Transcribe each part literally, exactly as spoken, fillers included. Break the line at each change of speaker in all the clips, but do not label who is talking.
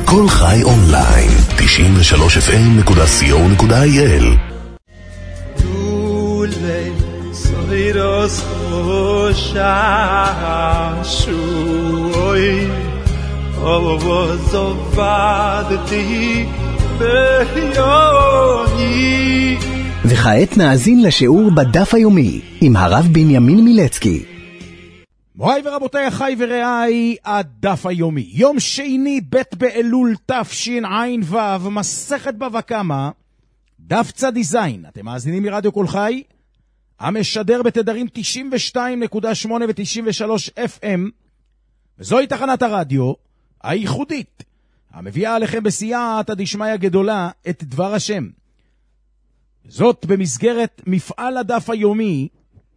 כל חי אונליין, תשעים ושלוש אף אם נקודה סי או נקודה איי אל.
דולי סוירוס חושה שוי אובו זובדתי ביוני.
וכעת נאזין לשיעור בדף היומי עם הרב בנימין מילצקי.
מוריי ורבותיי, אחי ורעי, הדף היומי. יום שני ב' באלול תשע"ו, מסכת בבא קמא, דף צדי זין. אתם מאזינים מרדיו כל חי, המשדר בתדרים תשעים ושתיים נקודה שמונה ו-תשעים ושלוש אף אם, וזוהי תחנת הרדיו הייחודית, המביאה עליכם בסייעתא דשמיא גדולה את דבר השם. זאת במסגרת מפעל הדף היומי,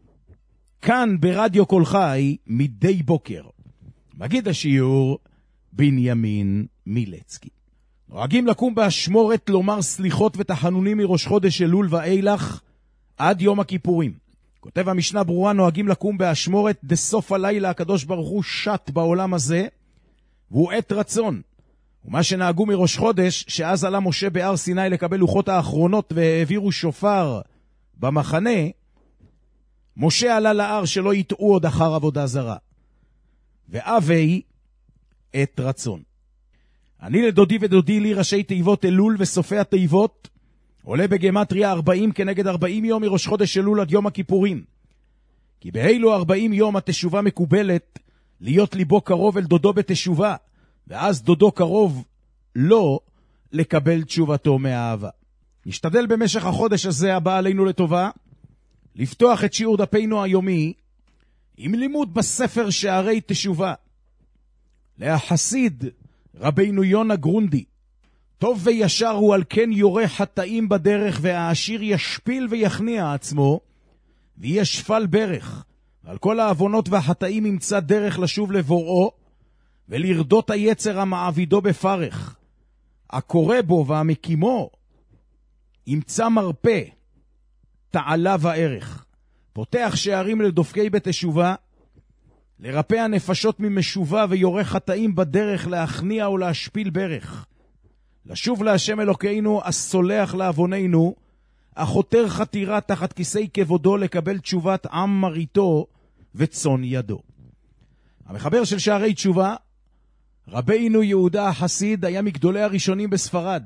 כאן ברדיו כל חי מדי בוקר. מגיד השיעור בנימין מילצקי. נוהגים לקום באשמורת לומר סליחות ותחנונים מראש חודש אלול ואילך עד יום הכיפורים. כותב המשנה ברורה, נוהגים לקום באשמורת דסוף הלילה הקדוש ברוך הוא שט בעולם הזה, והוא עת רצון. ומה שנהגו מראש חודש, שאז עלה משה בהר סיני לקבל לוחות האחרונות והעבירו שופר במחנה, משה עלה להר שלא יטעו עוד אחר עבודה זרה. ואבי עת רצון. אני לדודי ודודי לי ראשי תיבות אלול וסופי התיבות, עולה בגמטריה ארבעים כנגד ארבעים יום מראש חודש אלול עד יום הכיפורים. כי באילו ארבעים יום התשובה מקובלת להיות ליבו קרוב אל דודו בתשובה, ואז דודו קרוב לא לקבל תשובתו מהאהבה. נשתדל במשך החודש הזה הבא עלינו לטובה, לפתוח את שיעור דפינו היומי עם לימוד בספר שערי תשובה. להחסיד רבינו יונה גרונדי, טוב וישר הוא על כן יורה חטאים בדרך, והעשיר ישפיל ויכניע עצמו, ויהיה שפל ברך, ועל כל העוונות והחטאים ימצא דרך לשוב לבוראו, ולרדות היצר המעבידו בפרך. הקורא בו והמקימו ימצא מרפא, תעלה וערך. פותח שערים לדופקי בתשובה, לרפא הנפשות ממשובה, ויורה חטאים בדרך להכניע או להשפיל ברך. לשוב להשם אלוקינו, הסולח לעווננו, החותר חתירה תחת כיסי כבודו, לקבל תשובת עם מריתו וצאן ידו. המחבר של שערי תשובה, רבינו יהודה החסיד, היה מגדולי הראשונים בספרד.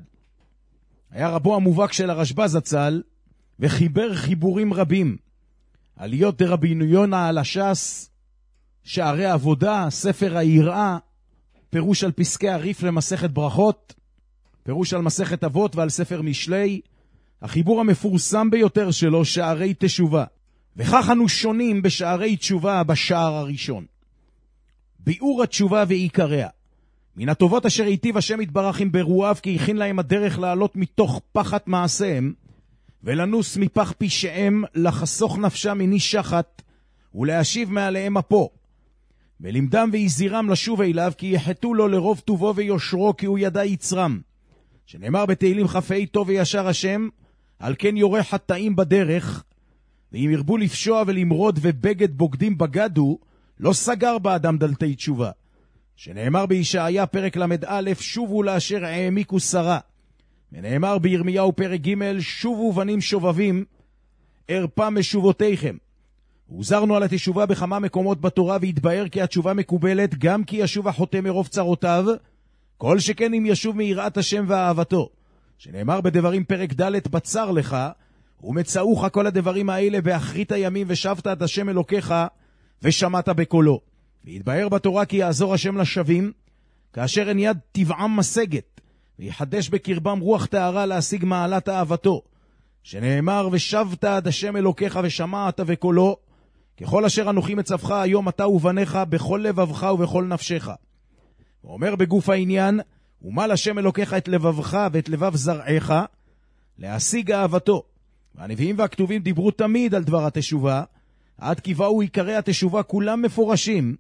היה רבו המובהק של הרשב"א זצ"ל, וחיבר חיבורים רבים. עליות דרבינו יונה על הש"ס, שערי עבודה, ספר היראה, פירוש על פסקי הריף למסכת ברכות, פירוש על מסכת אבות ועל ספר משלי, החיבור המפורסם ביותר שלו, שערי תשובה. וכך אנו שונים בשערי תשובה בשער הראשון. ביאור התשובה ועיקריה. מן הטובות אשר היטיב השם יתברך עם ברואיו, כי הכין להם הדרך לעלות מתוך פחת מעשיהם, ולנוס מפח פשעיהם, לחסוך נפשם מני שחת, ולהשיב מעליהם אפו. ולמדם והזהירם לשוב אליו, כי יחטאו לו לרוב טובו ויושרו, כי הוא ידע יצרם. שנאמר בתהילים כ"ה, טוב וישר השם, על כן יורה חטאים בדרך, ואם ירבו לפשוע ולמרוד ובגד בוגדים בגדו, לא סגר באדם דלתי תשובה. שנאמר בישעיה פרק למד א', שובו לאשר העמיקו שרה. ונאמר בירמיהו פרק ג', שובו בנים שובבים, ארפה משובותיכם. הוזרנו על התשובה בכמה מקומות בתורה, והתבהר כי התשובה מקובלת גם כי ישוב החוטא מרוב צרותיו, כל שכן אם ישוב מיראת השם ואהבתו. שנאמר בדברים פרק ד', בצר לך, ומצאוך כל הדברים האלה באחרית הימים, ושבת את השם אלוקיך, ושמעת בקולו. והתבהר בתורה כי יעזור השם לשבים, כאשר אין יד טבעם משגת, ויחדש בקרבם רוח טהרה להשיג מעלת אהבתו. שנאמר, ושבת עד השם אלוקיך ושמעת וקולו, ככל אשר אנוכי מצווך היום אתה ובניך בכל לבבך ובכל נפשך. הוא אומר בגוף העניין, ומל השם אלוקיך את לבבך ואת לבב זרעך, להשיג אהבתו. והנביאים והכתובים דיברו תמיד על דבר התשובה, עד כי באו עיקרי התשובה כולם מפורשים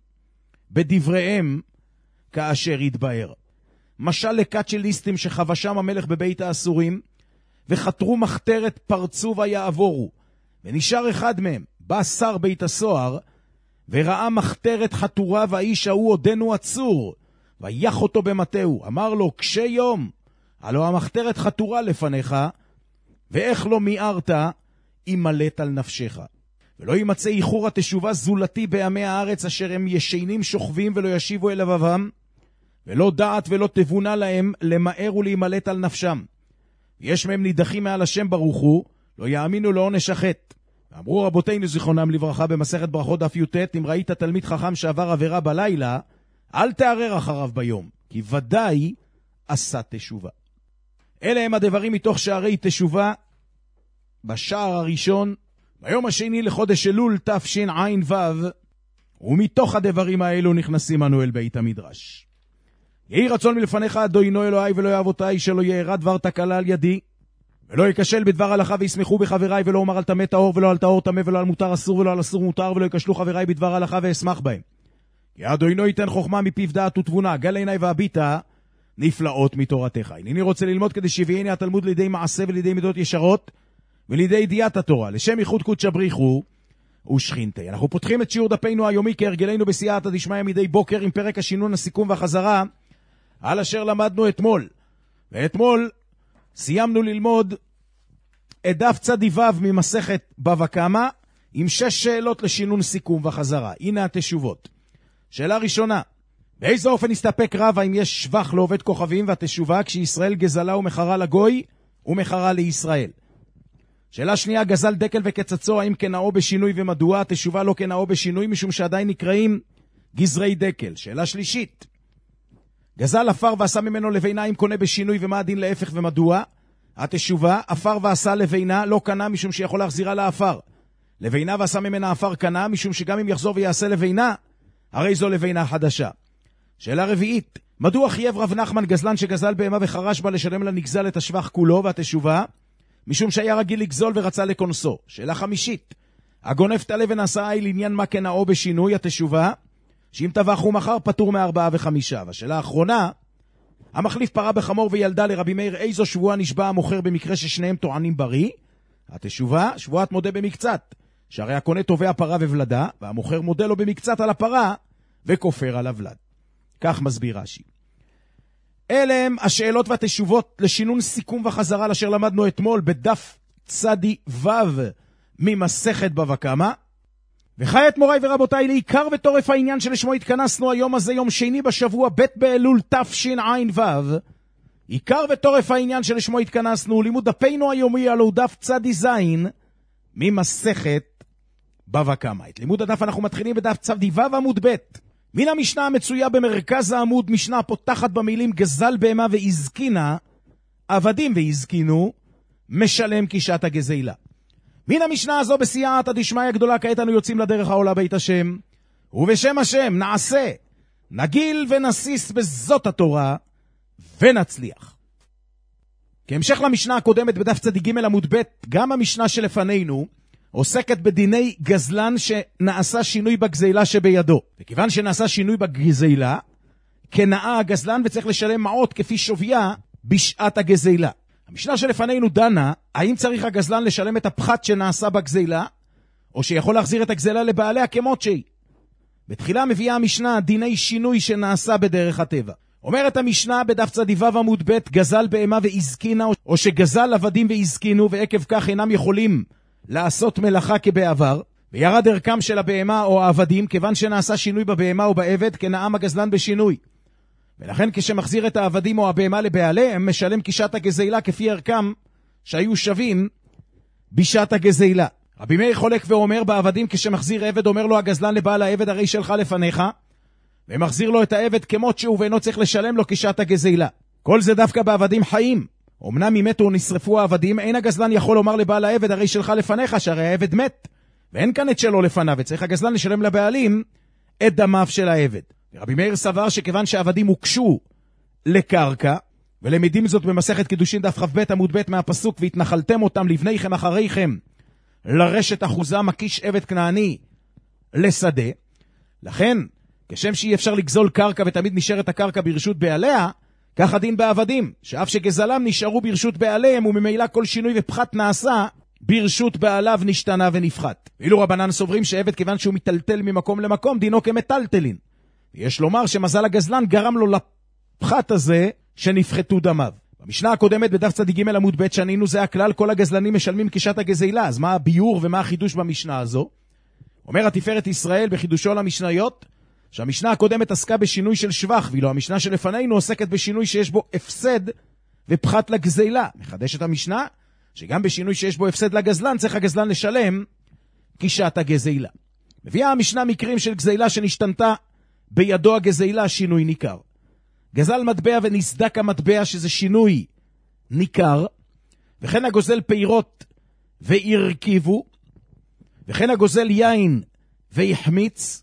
בדבריהם כאשר יתבהר. משל לקצ'ליסטים שחבשם המלך בבית האסורים, וחתרו מחתרת פרצו ויעבורו, ונשאר אחד מהם, בא שר בית הסוהר, וראה מחתרת חתורה, והאיש ההוא עודנו עצור, ויח אותו במטהו, אמר לו, קשה יום, הלא המחתרת חתורה לפניך, ואיך לא מיערת, ימלט על נפשך. ולא יימצא איחור התשובה זולתי בעמי הארץ, אשר הם ישנים שוכבים ולא ישיבו אל לבבם, ולא דעת ולא תבונה להם למהר ולהימלט על נפשם. יש מהם נידחים מעל השם ברוך הוא, לא יאמינו לעונש החטא. אמרו רבותינו זיכרונם לברכה במסכת ברכות דף י"ט, אם ראית תלמיד חכם שעבר עבירה בלילה, אל תערר אחריו ביום, כי ודאי עשה תשובה. אלה הם הדברים מתוך שערי תשובה בשער הראשון, ביום השני לחודש אלול תשע"ו, ומתוך הדברים האלו נכנסים אנו אל בית המדרש. יהי רצון מלפניך אדוני אלוהי ולא אבותיי, שלא יארע דבר תקלה על ידי, ולא יקשל בדבר הלכה וישמחו בחבריי, ולא אומר על טמא טהור ולא על טהור טמא, ולא על מותר אסור ולא על אסור מותר, ולא יקשלו חבריי בדבר הלכה ואשמח בהם. כי אדוני ייתן חוכמה מפיו דעת ותבונה, גל עיניי והביטה נפלאות מתורתך. הנני רוצה ללמוד כדי שיביאני התלמוד לידי מעשה ולידי מידות ישרות ולידי ידיעת התורה, לשם ייחוד קודש בריחו ושכינתי. אנחנו פותחים את שיעור דפינו היומי כהרגלנו בסייעתא דשמיא מדי בוקר עם פרק השינון, הסיכום והחזרה על אשר למדנו אתמול. ואתמול סיימנו ללמוד את דף צדיו ממסכת בבא קמא עם שש שאלות לשינון, סיכום וחזרה. הנה התשובות. שאלה ראשונה, באיזה אופן הסתפק רב האם יש שבח לעובד כוכבים והתשובה כשישראל גזלה ומחרה לגוי ומחרה לישראל? שאלה שנייה, גזל דקל וקצצו, האם כנאו בשינוי ומדוע? התשובה לא כנאו בשינוי משום שעדיין נקראים גזרי דקל. שאלה שלישית, גזל אפר ועשה ממנו לבינה, האם קונה בשינוי ומה הדין להפך ומדוע? התשובה, אפר ועשה לבינה לא קנה משום שיכול להחזירה לאפר. לבינה ועשה ממנה אפר קנה משום שגם אם יחזור ויעשה לבינה, הרי זו לבינה חדשה. שאלה רביעית, מדוע חייב רב נחמן גזלן שגזל בהמה וחרש בה לשלם לנגזל את השבח כולו? והתשובה, משום שהיה רגיל לגזול ורצה לקונסו. שאלה חמישית, הגונב תלה ונעשה עיל עניין מה כנאו בשינוי? התשובה, שאם טבח הוא מחר פטור מארבעה וחמישה. והשאלה האחרונה, המחליף פרה בחמור וילדה לרבי מאיר, איזו שבועה נשבע המוכר במקרה ששניהם טוענים בריא? התשובה, שבועת מודה במקצת, שהרי הקונה תובע פרה ובלדה, והמוכר מודה לו במקצת על הפרה וכופר על הבלד. כך מסביר רש"י. אלה הם השאלות והתשובות לשינון, סיכום וחזרה אשר למדנו אתמול בדף צדי ו' ממסכת בבא קמא. וכעת מוריי ורבותיי, לעיקר וטורף העניין שלשמו התכנסנו היום הזה, יום שני בשבוע ב' באלול תשע"ו. עיקר וטורף העניין שלשמו התכנסנו, לימוד דפינו היומי הלוא דף צדי ז' ממסכת בבא קמא. את לימוד הדף אנחנו מתחילים בדף צדי ו' עמוד ב'. מן המשנה המצויה במרכז העמוד, משנה פותחת במילים גזל בהמה והזקינה, עבדים והזקינו, משלם קישת הגזילה. מן המשנה הזו בסייעתא דשמיא גדולה, כעת אנו יוצאים לדרך העולה בית השם, ובשם השם נעשה, נגיל ונסיס בזאת התורה, ונצליח. כהמשך למשנה הקודמת בדף צדי ג' עמוד ב', גם המשנה שלפנינו עוסקת בדיני גזלן שנעשה שינוי בגזילה שבידו. וכיוון שנעשה שינוי בגזילה, כנאה הגזלן וצריך לשלם מעות כפי שוויה בשעת הגזילה. המשנה שלפנינו דנה, האם צריך הגזלן לשלם את הפחת שנעשה בגזילה, או שיכול להחזיר את הגזילה לבעליה כמות שהיא. בתחילה מביאה המשנה דיני שינוי שנעשה בדרך הטבע. אומרת המשנה בדף צדי ו' עמוד ב', גזל בהמה והזקינה, או שגזל עבדים והזקינו, ועקב כך אינם יכולים לעשות מלאכה כבעבר, וירד ערכם של הבהמה או העבדים, כיוון שנעשה שינוי בבהמה או בעבד, כנאם הגזלן בשינוי. ולכן כשמחזיר את העבדים או הבהמה לבעליהם, משלם קישת הגזילה כפי ערכם שהיו שווים בשעת הגזילה. רבי מאיר חולק ואומר, בעבדים כשמחזיר עבד, אומר לו הגזלן לבעל העבד, הרי שלך לפניך, ומחזיר לו את העבד כמות שהוא, ואינו צריך לשלם לו קישת הגזילה. כל זה דווקא בעבדים חיים. אמנם אם מתו או נשרפו העבדים, אין הגזלן יכול לומר לבעל העבד, הרי שלך לפניך, שהרי העבד מת, ואין כאן את שלו לפניו, וצריך הגזלן לשלם לבעלים את דמיו של העבד. ורבי מאיר סבר שכיוון שהעבדים הוקשו לקרקע, ולמדים זאת במסכת קידושין דף כ"ב עמוד ב' מהפסוק, והתנחלתם אותם לבניכם אחריכם לרשת אחוזה, מקיש עבד כנעני לשדה. לכן, כשם שאי אפשר לגזול קרקע ותמיד נשארת הקרקע ברשות בעליה, כך הדין בעבדים, שאף שגזלם נשארו ברשות בעליהם, וממילא כל שינוי ופחת נעשה ברשות בעליו נשתנה ונפחת. ואילו רבנן סוברים שעבד כיוון שהוא מטלטל ממקום למקום, דינו כמטלטלין. ויש לומר שמזל הגזלן גרם לו הפחת הזה שנפחתו דמיו. במשנה הקודמת בדף צדיק ג' עמוד ב' שנינו זה הכלל, כל הגזלנים משלמים כשעת הגזילה. אז מה הביור ומה החידוש במשנה הזו? אומר התפארת ישראל בחידושו למשניות, שהמשנה הקודמת עסקה בשינוי של שבח, ואילו המשנה שלפנינו עוסקת בשינוי שיש בו הפסד ופחת לגזילה. מחדשת המשנה שגם בשינוי שיש בו הפסד לגזלן צריך הגזלן לשלם כשעת הגזילה. מביאה המשנה מקרים של גזילה שנשתנתה בידו הגזילה שינוי ניכר. גזל מטבע ונסדק המטבע שזה שינוי ניכר, וכן הגוזל פירות והרכיבו, וכן הגוזל יין והחמיץ.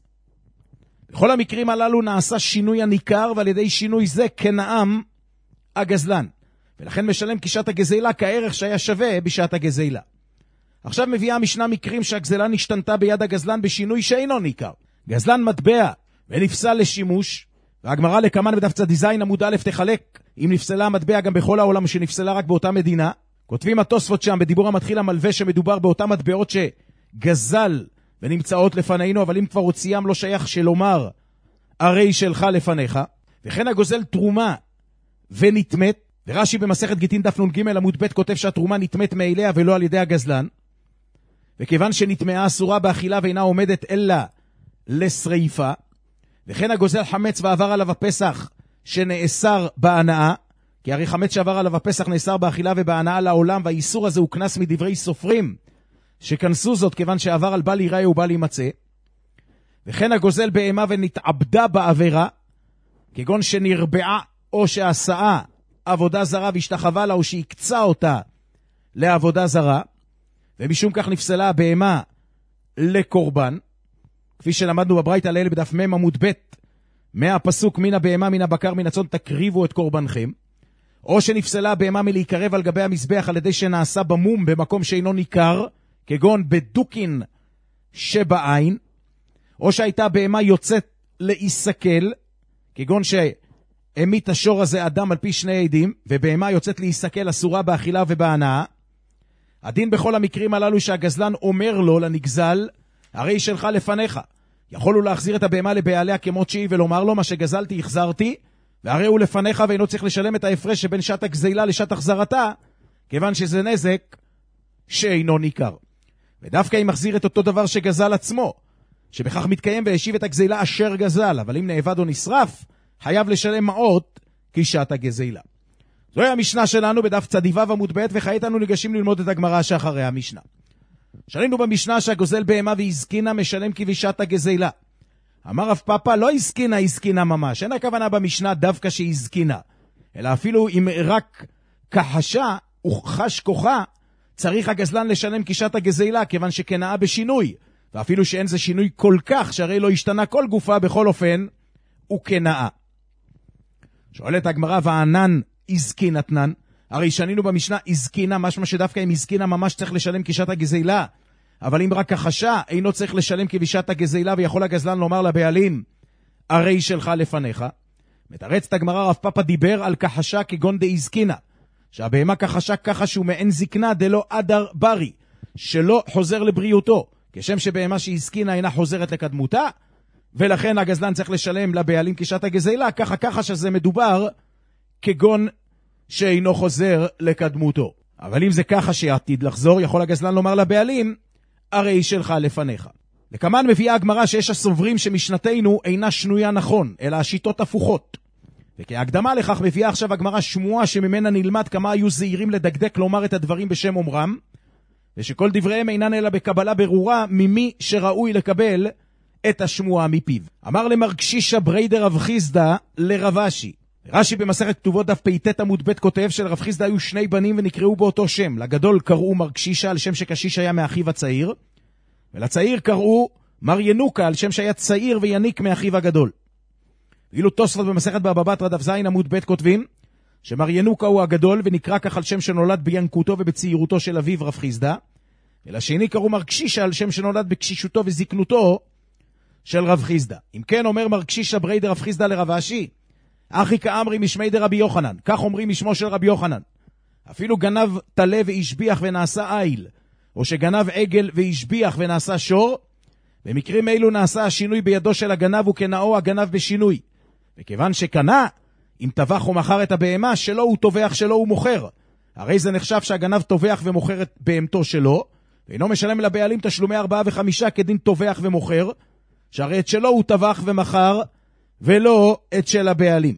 בכל המקרים הללו נעשה שינוי הניכר, ועל ידי שינוי זה כנעם הגזלן, ולכן משלם כשעת הגזילה כערך שהיה שווה בשעת הגזילה. עכשיו מביאה המשנה מקרים שהגזלה נשתנתה ביד הגזלן בשינוי שאינו ניכר. גזלן מטבע ונפסל לשימוש, והגמרא לקמן בדף צדיק עמוד א' תחלק אם נפסלה המטבע גם בכל העולם שנפסלה רק באותה מדינה. כותבים התוספות שם בדיבור המתחיל המלווה שמדובר באותה מטבעות שגזל ונמצאות לפנינו, אבל אם כבר הוציאם לא שייך שלומר הרי שלך לפניך. וכן הגוזל תרומה ונתמת, ורש"י במסכת גיטין דף נ"ג עמוד ב' כותב שהתרומה נתמת מאליה ולא על ידי הגזלן, וכיוון שנתמאה אסורה באכילה ואינה עומדת אלא לשריפה. וכן הגוזל חמץ ועבר עליו הפסח שנאסר בהנאה, כי הרי חמץ שעבר עליו הפסח נאסר באכילה ובהנאה לעולם, והאיסור הזה הוא כנס מדברי סופרים שכנסו זאת כיוון שעבר על בל ייראה ובל יימצא. וכן הגוזל בהמה ונתעבדה בעבירה, כגון שנרבעה או שעשאה עבודה זרה והשתחווה לה או שהקצה אותה לעבודה זרה, ומשום כך נפסלה הבהמה לקורבן, כפי שלמדנו בברייתא לעיל בדף מ' עמוד ב' מהפסוק מן הבהמה מן הבקר מן הצאן תקריבו את קורבנכם, או שנפסלה הבהמה מלהיקרב על גבי המזבח על ידי שנעשה במום במקום שאינו ניכר, כגון בדוקין שבעין, או שהייתה בהמה יוצאת להיסקל, כגון שהמית השור הזה אדם על פי שני עדים, ובהמה יוצאת להיסקל אסורה באכילה ובהנאה. הדין בכל המקרים הללו שהגזלן אומר לו לנגזל, הרי שלך לפניך. יכול הוא להחזיר את הבהמה לבעליה כמות שהיא ולומר לו, מה שגזלתי החזרתי, והרי הוא לפניך ואינו צריך לשלם את ההפרש שבין שעת הגזילה לשעת החזרתה, כיוון שזה נזק שאינו ניכר. ודווקא אם מחזיר את אותו דבר שגזל עצמו, שבכך מתקיים והשיב את הגזילה אשר גזל, אבל אם נאבד או נשרף, חייב לשלם מעות כשעת הגזילה. זוהי המשנה שלנו בדף צדיק ו' עמוד ב', וכעת אנו ניגשים ללמוד את הגמרא שאחרי המשנה. שנינו במשנה שהגוזל בהמה והזקינה משלם כבשעת הגזילה. אמר רב פאפא, לא הזקינה, הזקינה ממש. אין הכוונה במשנה דווקא שהזקינה, אלא אפילו אם רק כחשה וחש כוחה, צריך הגזלן לשלם כשעת הגזילה, כיוון שכנאה בשינוי. ואפילו שאין זה שינוי כל כך, שהרי לא השתנה כל גופה, בכל אופן הוא כנאה. שואלת הגמרא, וענן הזקינתנן, הרי שנינו במשנה הזקינה, משמע שדווקא אם הזקינה ממש צריך לשלם כשעת הגזילה, אבל אם רק כחשה אינו צריך לשלם כבשעת הגזילה, ויכול הגזלן לומר לבעלים הרי שלך לפניך. מתרצת הגמרא, רב פאפא דיבר על כחשה כגון דהזקינה, שהבהמה כחשה ככה שהוא מעין זקנה דלא אדר ברי, שלא חוזר לבריאותו, כשם שבהמה שהזקינה אינה חוזרת לקדמותה, ולכן הגזלן צריך לשלם לבעלים כשעת הגזילה, ככה ככה שזה מדובר כגון שאינו חוזר לקדמותו. אבל אם זה ככה שעתיד לחזור, יכול הגזלן לומר לבעלים, הרי שלך לפניך. לכמן מביאה הגמרא שיש הסוברים שמשנתנו אינה שנויה נכון, אלא השיטות הפוכות. וכהקדמה לכך מביאה עכשיו הגמרא שמועה שממנה נלמד כמה היו זהירים לדקדק לומר את הדברים בשם אומרם, ושכל דבריהם אינן אלא בקבלה ברורה ממי שראוי לקבל את השמועה מפיו. אמר למר קשישא בריידר רב חיסדא לרב אשי. רש"י במסכת כתובות דף פ"ט עמוד ב' כותב שלרב חיסדא היו שני בנים ונקראו באותו שם. לגדול קראו מר קשישא על שם שקשיש היה מאחיו הצעיר, ולצעיר קראו מר ינוקה על שם שהיה צעיר ויניק מאחיו הגדול. ואילו תוספות במסכת בבא בתרא דף ז עמוד ב' כותבים שמר ינוקה הוא הגדול ונקרא כך על שם שנולד בינקותו ובצעירותו של אביו רב חיסדא, ולשני קראו מר קשישא על שם שנולד בקשישותו וזקנותו של רב חיסדא. אם כן אומר מר קשישא בריידר רב חיסדא לרב אשי, אחי כאמרי משמי דרבי יוחנן, כך אומרים משמו של רבי יוחנן. אפילו גנב תלה והשביח ונעשה איל, או שגנב עגל והשביח ונעשה שור, במקרים אלו נעשה השינוי בידו של הגנב וכנאו הגנב בשינוי. וכיוון שקנה, אם טבח או מכר את הבהמה, שלא הוא טובח, שלא הוא מוכר. הרי זה נחשב שהגנב טובח ומוכר את בהמתו שלו, ואינו משלם לבעלים תשלומי ארבעה וחמישה כדין טובח ומוכר, שהרי את שלו הוא טבח ומכר, ולא את של הבעלים.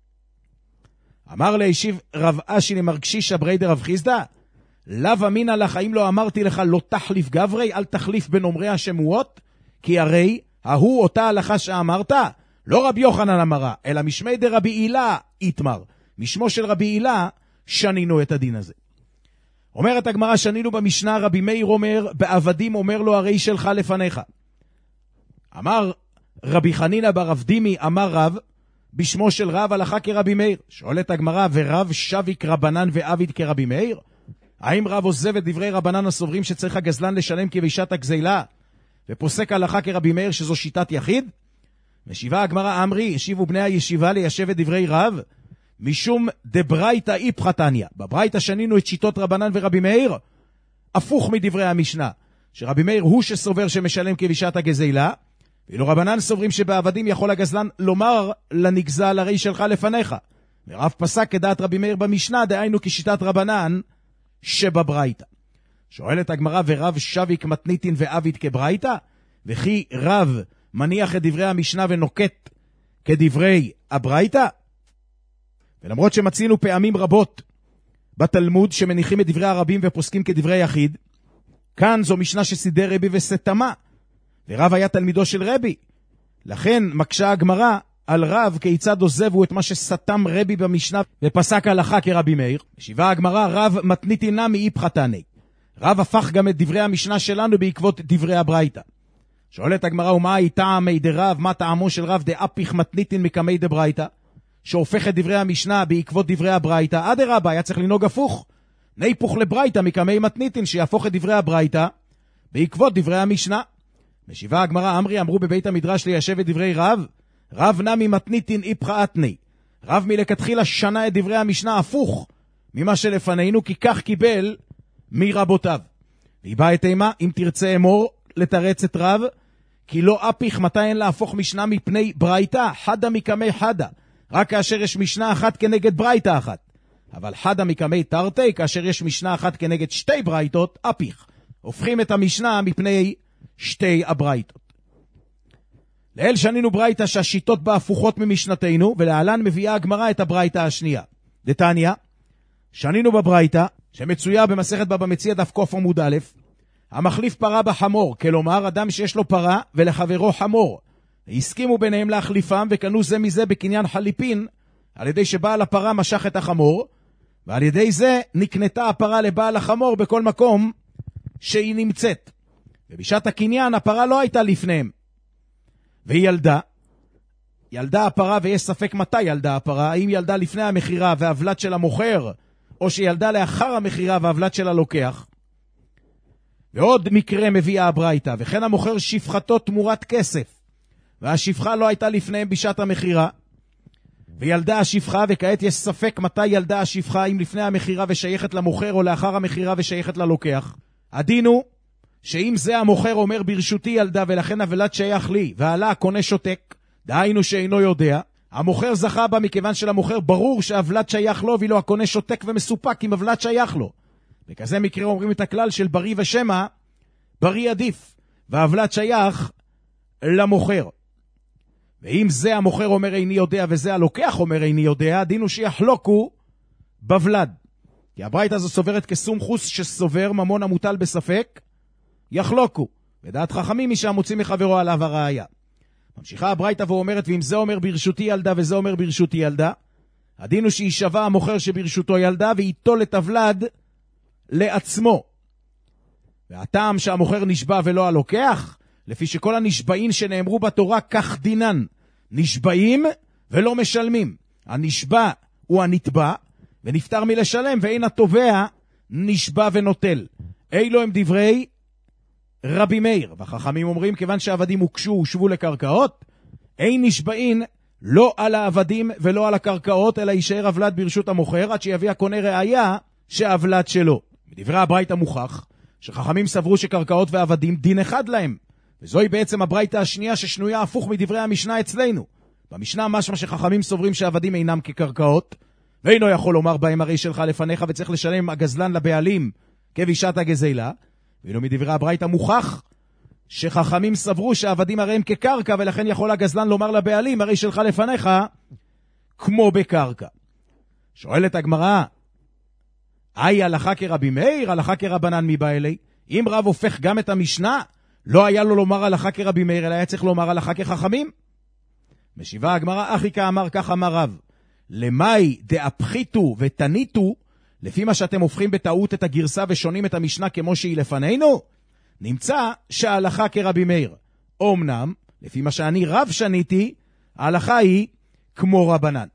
אמר להשיב רב אשי למרגשישא ברי דרב חיסדא, לאו אמינא לך, האם לא אמרתי לך לא תחליף גברי, אל תחליף בין אומרי השמועות? כי הרי ההוא אותה הלכה שאמרת, לא רבי יוחנן אמרה, אלא משמי דרבי הילה איתמר. משמו של רבי הילה שנינו את הדין הזה. אומרת הגמרא, שנינו במשנה, רבי מאיר אומר, בעבדים אומר לו הרי שלך לפניך. אמר רבי חנינא בר אבדימי, אמר רב, בשמו של רב הלכה כרבי מאיר. שואלת הגמרא, ורב שביק רבנן ועביד כרבי מאיר? האם רב עוזב את דברי רבנן הסוברים שצריך הגזלן לשלם כבישת הגזילה, ופוסק הלכה כרבי מאיר שזו שיטת יחיד? משיבה הגמרא, אמרי, השיבו בני הישיבה ליישב את דברי רב, משום דברייתא איפכא תניא. בברייתא שנינו את שיטות רבנן ורבי מאיר, הפוך מדברי המשנה, שרבי מאיר הוא שסובר שמשלם כבישת הגזילה, ואילו רבנן סוברים שבעבדים יכול הגזלן לומר לנגזל הרי שלך לפניך. ורב פסק כדעת רבי מאיר במשנה, דהיינו כשיטת רבנן שבברייתא. שואלת הגמרא, ורב שביק מתניתין ועביד כברייתא? וכי רב מניח את דברי המשנה ונוקט כדברי הברייתא? ולמרות שמצינו פעמים רבות בתלמוד שמניחים את דברי הרבים ופוסקים כדברי יחיד, כאן זו משנה שסידר רבי וסתמה, ורב היה תלמידו של רבי. לכן מקשה הגמרא על רב כיצד עוזבו את מה שסתם רבי במשנה ופסק הלכה כרבי מאיר. משיבה הגמרא, רב מתניתין נמי איפכא תניא. רב הפך גם את דברי המשנה שלנו בעקבות דברי הברייתא. שואלת הגמרא, ומה היא טעמי דרב, מה טעמו של רב דאפיך מתניתין מקמי דברייתא, שהופך את דברי המשנה בעקבות דברי הברייתא? אדרבה, היה צריך לנהוג הפוך, ניפוך לברייתא מקמי מתניתין, שיהפוך את דברי הברייתא בעקבות דברי המשנה. משיבה הגמרא, אמרי, אמרו בבית המדרש ליישב את דברי רב, רב נמי מתניתין איפכא אתני. רב מלכתחילה שנה את דברי המשנה הפוך ממה שלפנינו, כי כך קיבל מרבותיו. והיא באה את אימה, אם תרצה אמור לתרץ את רב, כי לא אפיך מתי אין להפוך משנה מפני ברייתא, חדה מקמי חדה, רק כאשר יש משנה אחת כנגד ברייתא אחת. אבל חדה מקמי תרתי, כאשר יש משנה אחת כנגד שתי ברייתות, אפיך. הופכים את המשנה מפני שתי הברייתות. לאל שנינו ברייתא שהשיטות בה הפוכות ממשנתנו, ולהלן מביאה הגמרא את הברייתא השנייה. דתניא, שנינו בברייתא, שמצויה במסכת בבא מציעא דף ק' עמוד א', המחליף פרה בחמור, כלומר אדם שיש לו פרה ולחברו חמור, הסכימו ביניהם להחליפם וקנו זה מזה בקניין חליפין, על ידי שבעל הפרה משך את החמור, ועל ידי זה נקנתה הפרה לבעל החמור בכל מקום שהיא נמצאת. ובשעת הקניין הפרה לא הייתה לפניהם, והיא ילדה. ילדה הפרה, ויש ספק מתי ילדה הפרה, האם ילדה לפני המחירה והבלת של המוכר, או שילדה לאחר המחירה והבלת של הלוקח. ועוד מקרה מביאה הברייתא, וכן המוכר שפחתו תמורת כסף, והשפחה לא הייתה לפניהם בשעת המחירה, וילדה השפחה, וכעת יש ספק מתי ילדה השפחה, אם לפני המחירה ושייכת למוכר, או לאחר המחירה ושייכת ללוקח. הדין הוא שאם זה המוכר אומר ברשותי ילדה ולכן הוולד שייך לי, ועלה הקונה שותק, דהיינו שאינו יודע, המוכר זכה בה מכיוון שלמוכר ברור שהוולד שייך לו, ואילו הקונה שותק ומסופק אם הוולד שייך לו. בכזה מקרה אומרים את הכלל של בריא ושמא, בריא עדיף, והוולד שייך למוכר. ואם זה המוכר אומר איני יודע וזה הלוקח אומר איני יודע, הדין הוא שיחלוקו בוולד. כי הברייתא הזו סוברת כסום חוס שסובר ממון המוטל בספק, יחלוקו. ודעת חכמים מי שהמוציא מחברו עליו הראיה. ממשיכה הברייתא ואומרת, ואם זה אומר ברשותי ילדה וזה אומר ברשותי ילדה, הדין הוא שישבע המוכר שברשותו ילדה וייטול את הוולד לעצמו. והטעם שהמוכר נשבע ולא הלוקח, לפי שכל הנשבעים שנאמרו בתורה כך דינן, נשבעים ולא משלמים. הנשבע הוא הנתבע ונפטר מלשלם, ואין התובע נשבע ונוטל. אילו הם דברי רבי מאיר, והחכמים אומרים כיוון שהעבדים הוקשו הושבו לקרקעות, אין נשבעים לא על העבדים ולא על הקרקעות, אלא יישאר הוולד ברשות המוכר עד שיביא הקונה ראיה שהוולד שלו. מדברי הברייתא מוכח שחכמים סברו שקרקעות ועבדים דין אחד להם, וזוהי בעצם הברייתא השנייה ששנויה הפוך מדברי המשנה אצלנו. במשנה משמע שחכמים סוברים שעבדים אינם כקרקעות, ואינו יכול לומר בהם הרי שלך לפניך וצריך לשלם הגזלן לבעלים כבישת הגזלה, ואילו מדברי הברייתא מוכח שחכמים סברו שעבדים הרי הם כקרקע, ולכן יכול הגזלן לומר לבעלים הרי שלך לפניך כמו בקרקע. שואלת הגמרא, אי הלכה כרבי מאיר, הלכה כרבנן מבא אלי? אם רב הופך גם את המשנה, לא היה לו לומר הלכה כרבי מאיר, אלא היה צריך לומר הלכה כחכמים? משיבה הגמרא, אחי כאמר כך אמר רב, למאי דאפחיתו ותניתו, לפי מה שאתם הופכים בטעות את הגרסה ושונים את המשנה כמו שהיא לפנינו, נמצא שההלכה כרבי מאיר. אומנם, לפי מה שאני רב שניתי, ההלכה היא כמו רבנן.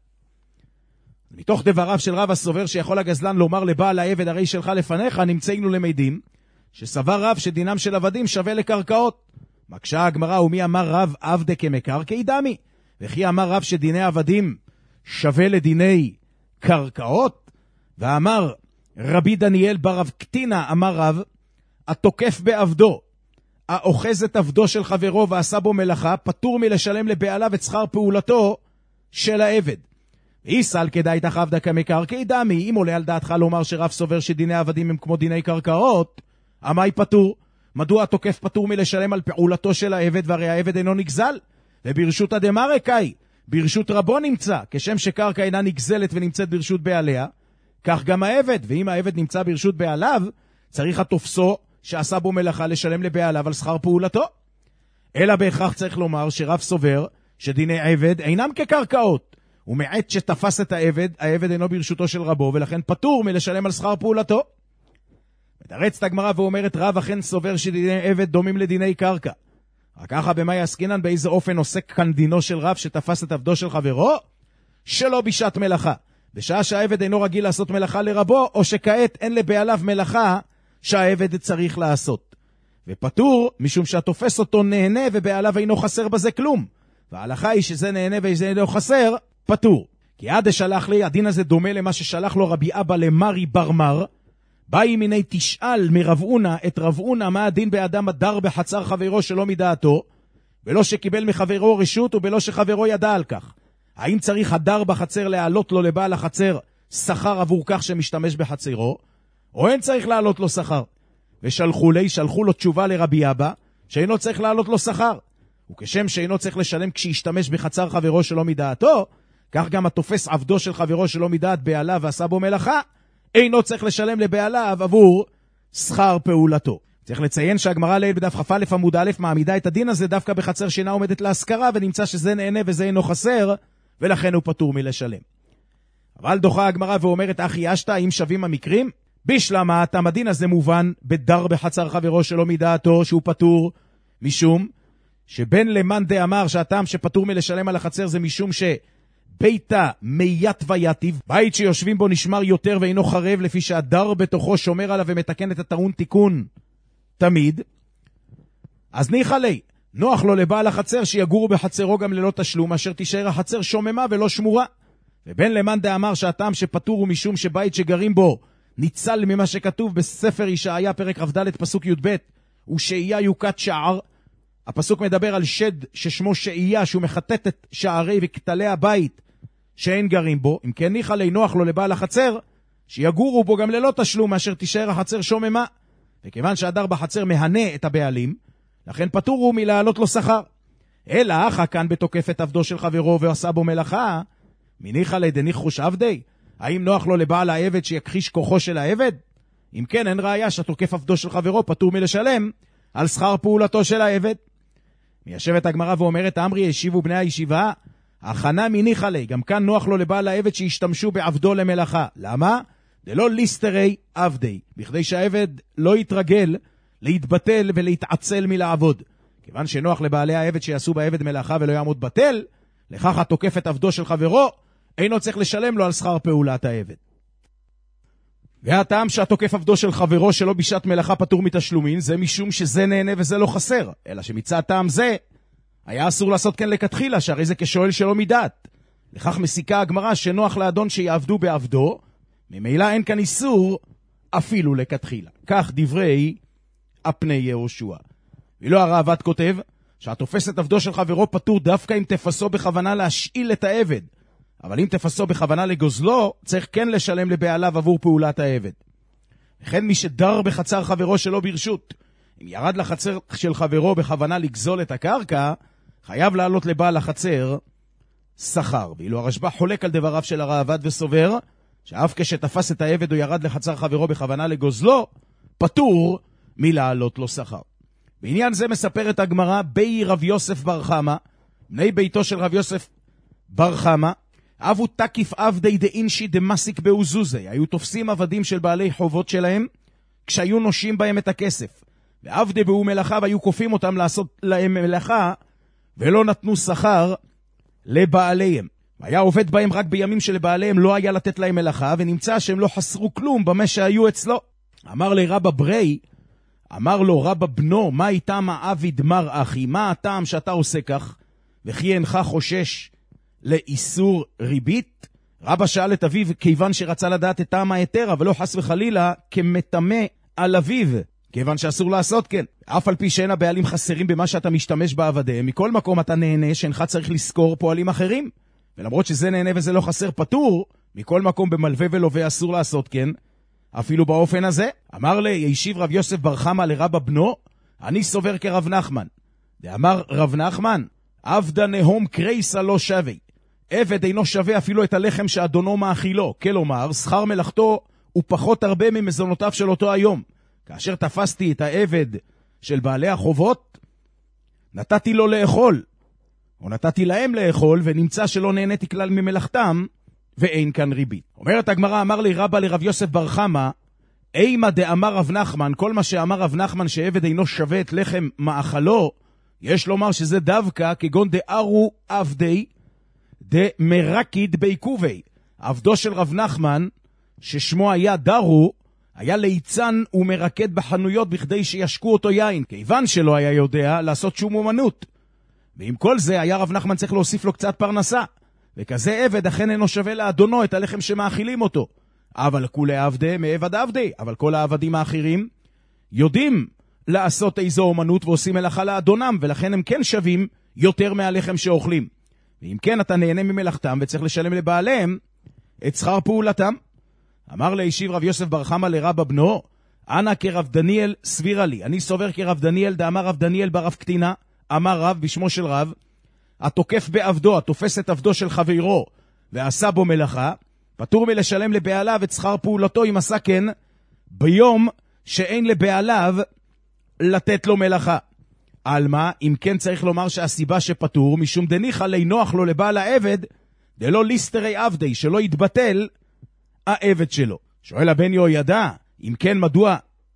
מתוך דבריו של רב הסובר שיכול הגזלן לומר לבעל העבד הרי שלך לפניך, נמצאנו למדים שסבר רב שדינם של עבדים שווה לקרקעות. מקשה הגמרא, ומי אמר רב עבדה כמקרקעי דמי? וכי אמר רב שדיני עבדים שווה לדיני קרקעות? ואמר רבי דניאל ברב קטינה, אמר רב, התוקף בעבדו, האוחז את עבדו של חברו ועשה בו מלאכה, פטור מלשלם לבעליו את שכר פעולתו של העבד. איסל כדאי תחבדה כמקרקעי דמי, אם עולה על דעתך לומר שרב סובר שדיני עבדים הם כמו דיני קרקעות, אמי פטור? מדוע התוקף פטור מלשלם על פעולתו של העבד, והרי העבד אינו נגזל? וברשות הדמרי קאי, ברשות רבו נמצא, כשם שקרקע אינה נגזלת ונמצאת ברשות בעליה, כך גם העבד, ואם העבד נמצא ברשות בעליו, צריך התופסו שעשה בו מלאכה לשלם לבעליו על שכר פעולתו. אלא בהכרח צריך לומר שרב סובר שדיני עבד אינם כקרקעות, ומעת שתפס את העבד, העבד אינו ברשותו של רבו, ולכן פטור מלשלם על שכר פעולתו. מתרצת הגמרא ואומרת, רב אכן סובר שדיני עבד דומים לדיני קרקע. רק ככה במאי עסקינן, באיזה אופן עוסק כאן דינו של רב שתפס את עבדו של חברו? שלא בשעת מלאכה, בשעה שהעבד אינו רגיל לעשות מלאכה לרבו, או שכעת אין לבעליו מלאכה שהעבד צריך לעשות. ופטור משום שהתופס אותו נהנה ובעליו אינו חסר בזה כלום. וההלכה היא שזה נהנה וזה אינו חסר, פטור. כי עד שלח לי, הדין הזה דומה למה ששלח לו רבי אבא למרי ברמר, באי מיני תשאל מרב אונה את רב אונה מה הדין באדם הדר בחצר חברו שלא מדעתו, ולא שקיבל מחברו רשות ובלא שחברו ידע על כך. האם צריך הדר בחצר להעלות לו לבעל החצר שכר עבור כך שמשתמש בחצרו, או אין צריך להעלות לו שכר? ושלחו לי, שלחו לו תשובה לרבי אבא, שאינו צריך להעלות לו שכר. וכשם שאינו צריך לשלם כשישתמש בחצר חברו שלא מדעתו, כך גם התופס עבדו של חברו שלא מדעת בעליו ועשה בו מלאכה, אינו צריך לשלם לבעליו עבור שכר פעולתו. צריך לציין שהגמרא לעיל בדף כ"א עמוד א' מעמידה את הדין הזה דווקא בחצר שאינה עומדת להשכרה, ונמצא שזה נהנה וזה אינו חסר, ולכן הוא פטור מלשלם. אבל דוחה הגמרא ואומרת, אחי אשתא, אם שווים המקרים? בשלמה, תם הדין הזה מובן בדר בחצר חברו שלא מדעתו שהוא פטור, משום שבין למאן דאמר שהטעם שפטור מלשלם על החצר זה משום שביתה מיית ויתיב, בית שיושבים בו נשמר יותר ואינו חרב, לפי שהדר בתוכו שומר עליו ומתקן את הטעון תיקון תמיד. אז ניחא לי, נוח לו לבעל החצר שיגורו בחצרו גם ללא תשלום, אשר תישאר החצר שוממה ולא שמורה. ובין למאן דאמר שהטעם שפטור הוא משום שבית שגרים בו ניצל ממה שכתוב בספר ישעיה פרק כ"ד פסוק י"ב, ושאיה יוקת שער. הפסוק מדבר על שד ששמו שאיה, שהוא מחטט את שערי וכתלי הבית שאין גרים בו. אם כן ניחא לי, נוח לו לבעל החצר שיגורו בו גם ללא תשלום, אשר תישאר החצר שוממה. וכיוון שהדר בחצר מהנה את הבעלים, לכן פטור הוא מלהעלות לו שכר. אלא אחא כאן בתוקף את עבדו של חברו ועשה בו מלאכה, מניחא לי דניחוש עבדי, האם נוח לו לבעל העבד שיכחיש כוחו של העבד? אם כן, אין ראיה שהתוקף עבדו של חברו פטור מלשלם על שכר פעולתו של העבד. מיישבת הגמרא ואומרת, אמרי השיבו בני הישיבה, הכנה מניחא לי, גם כאן נוח לו לבעל העבד שישתמשו בעבדו למלאכה. למה? דלא ליסטרי עבדי, בכדי שהעבד לא יתרגל להתבטל ולהתעצל מלעבוד. כיוון שנוח לבעלי העבד שיעשו בעבד מלאכה ולא יעמוד בטל, לכך התוקף את עבדו של חברו אינו צריך לשלם לו על שכר פעולת העבד. והטעם שהתוקף עבדו של חברו שלא בשעת מלאכה פטור מתשלומין, זה משום שזה נהנה וזה לא חסר. אלא שמצד טעם זה, היה אסור לעשות כן לכתחילה, שהרי זה כשואל שלא מדעת. לכך מסיקה הגמרא שנוח לאדון שיעבדו בעבדו, ממילא אין כאן איסור אפילו לכתחילה. כך דברי הפני יהושע. ואילו הרעב"ד כותב, שהתופס את עבדו של חברו פטור דווקא אם תפסו בכוונה להשאיל את העבד. אבל אם תפסו בכוונה לגוזלו, צריך כן לשלם לבעליו עבור פעולת העבד. וכן מי שדר בחצר חברו שלו ברשות, אם ירד לחצר של חברו בכוונה לגזול את הקרקע, חייב לעלות לבעל החצר שכר. ואילו הרשב"א חולק על דבריו של הראב"ד וסובר, שאף כשתפס את העבד או ירד לחצר חברו בכוונה לגוזלו, פטור מלעלות לו שכר. בעניין זה מספרת הגמרא, בי רב יוסף בר חמא, בני ביתו של רב יוסף בר חמא, אבו תקיף עבדי דאינשי דמסיק באוזוזי, היו תופסים עבדים של בעלי חובות שלהם, כשהיו נושים בהם את הכסף, ועבדי באו מלאכה, והיו כופים אותם לעשות להם מלאכה, ולא נתנו שכר לבעליהם. היה עובד בהם רק בימים שלבעליהם לא היה לתת להם מלאכה, ונמצא שהם לא חסרו כלום במה שהיו אצלו. אמר לי רבא ברי, אמר לו רבא בנו, מה איתם העביד מר אחי? מה הטעם שאתה עושה כך? וכי אינך חושש לאיסור ריבית? רבא שאל את אביו כיוון שרצה לדעת את טעם ההיתר, אבל לא חס וחלילה כמטמא על אביו, כיוון שאסור לעשות כן. אף על פי שאין הבעלים חסרים במה שאתה משתמש בעבדיהם, מכל מקום אתה נהנה שאינך צריך לזכור פועלים אחרים. ולמרות שזה נהנה וזה לא חסר פטור, מכל מקום במלווה ולווה אסור לעשות כן, אפילו באופן הזה. אמר לי, ישיב רב יוסף בר חמא לרבא בנו, אני סובר כרב נחמן. ואמר רב נחמן, עבדה נהום קרייסה לא שווה. עבד אינו שווה אפילו את הלחם שאדונו מאכילו. כלומר, שכר מלאכתו הוא פחות הרבה ממזונותיו של אותו היום. כאשר תפסתי את העבד של בעלי החובות, נתתי לו לאכול, או נתתי להם לאכול, ונמצא שלא נהניתי כלל ממלאכתם, ואין כאן ריבית. אומרת הגמרא, אמר לי רבא לרב יוסף בר חמא, אימה דאמר רב נחמן, כל מה שאמר רב נחמן שעבד אינו שווה את לחם מאכלו, יש לומר שזה דווקא כגון דארו עבדי דמרקיד בעיכובי. עבדו של רב נחמן, ששמו היה דרו, היה ליצן ומרקד בחנויות בכדי שישקו אותו יין, כיוון שלא היה יודע לעשות שום אומנות. ועם כל זה היה רב נחמן צריך להוסיף לו קצת פרנסה, וכזה עבד אכן אינו שווה לאדונו את הלחם שמאכילים אותו. אבל כולי עבדי מעבד עבדי, אבל כל העבדים האחרים יודעים לעשות איזו אומנות ועושים מלאכה לאדונם, ולכן הם כן שווים יותר מהלחם שאוכלים. ואם כן אתה נהנה ממלאכתם וצריך לשלם לבעליהם את שכר פעולתם. אמר לישיב רב יוסף בר חמא לרבא בנו, אנא כרב דניאל סבירה לי, אני סובר כרב דניאל, דאמר רב דניאל ברב קטינה, אמר רב בשמו של רב, התוקף בעבדו, התופס את עבדו של חברו ועשה בו מלאכה, פטור מלשלם לבעליו את שכר פעולתו אם עשה כן ביום שאין לבעליו לתת לו מלאכה. על מה? אם כן צריך לומר שהסיבה שפטור משום דניחה לי נוח לו לבעל העבד דלא ליסטרי עבדי, שלא יתבטל העבד שלו. שואל הבן יהוידע, אם כן מדוע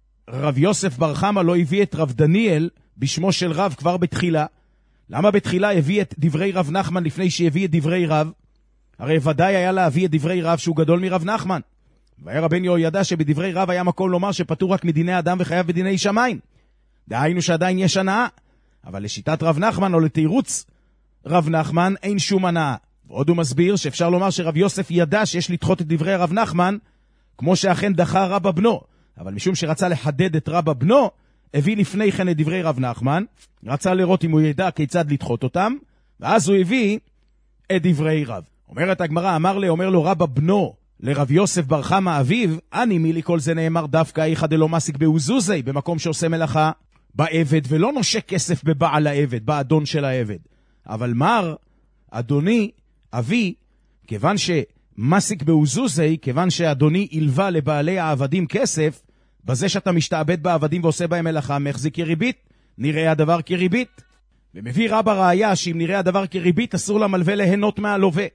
רב יוסף בר חמא לא הביא את רב דניאל בשמו של רב כבר בתחילה? למה בתחילה הביא את דברי רב נחמן לפני שהביא את דברי רב? הרי ודאי היה להביא את דברי רב שהוא גדול מרב נחמן. והיה רבן יהוידע שבדברי רב היה מקום לומר שפטור רק מדיני אדם וחייב בדיני שמיים. דהיינו שעדיין יש הנאה, אבל לשיטת רב נחמן או לתירוץ רב נחמן אין שום הנאה. ועוד הוא מסביר שאפשר לומר שרב יוסף ידע שיש לדחות את דברי רב נחמן, כמו שאכן דחה רבא בנו, אבל משום שרצה לחדד את רבא בנו, הביא לפני כן את דברי רב נחמן, רצה לראות אם הוא ידע כיצד לדחות אותם, ואז הוא הביא את דברי רב. אומרת הגמרא, אמר לי, אומר לו רבא בנו לרב יוסף בר חמא אביו, אני מילי כל זה נאמר דווקא איכא דלא מסיק באוזוזי, במקום שעושה מלאכה בעבד ולא נושק כסף בבעל העבד, באדון של העבד. אבל מר, אדוני, אבי, כיוון שמסיק באוזוזי, כיוון שאדוני ילווה לבעלי העבדים כסף, בזה שאתה משתעבד בעבדים ועושה בהם מלאכה, מחזיק כריבית, נראה הדבר כריבית. ומביא רבא ראיה שאם נראה הדבר כריבית, אסור למלווה ליהנות מהלווה.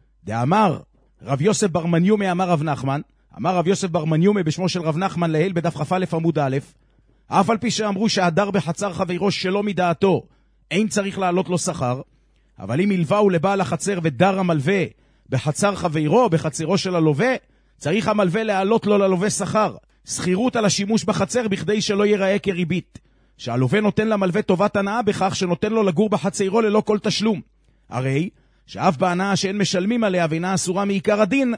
דאמר רב יוסף בר מניומי אמר רב נחמן, אמר רב יוסף בר מניומי בשמו של רב נחמן להיל בדף כ"א עמוד א', אף על פי שאמרו שהדר בחצר חברו שלא מדעתו, אין צריך לעלות לו שכר, אבל אם ילווהו לבעל החצר ודר המלווה בחצר חברו, בחצרו של הלווה, צריך המלווה להעלות לו ללווה שכר, סחירות על השימוש בחצר בכדי שלא ייראה כריבית, שהלווה נותן למלווה טובת הנאה בכך שנותן לו לגור בחצרו ללא כל תשלום. הרי שאף בהנאה שאין משלמים עליה ואינה אסורה מעיקר הדין,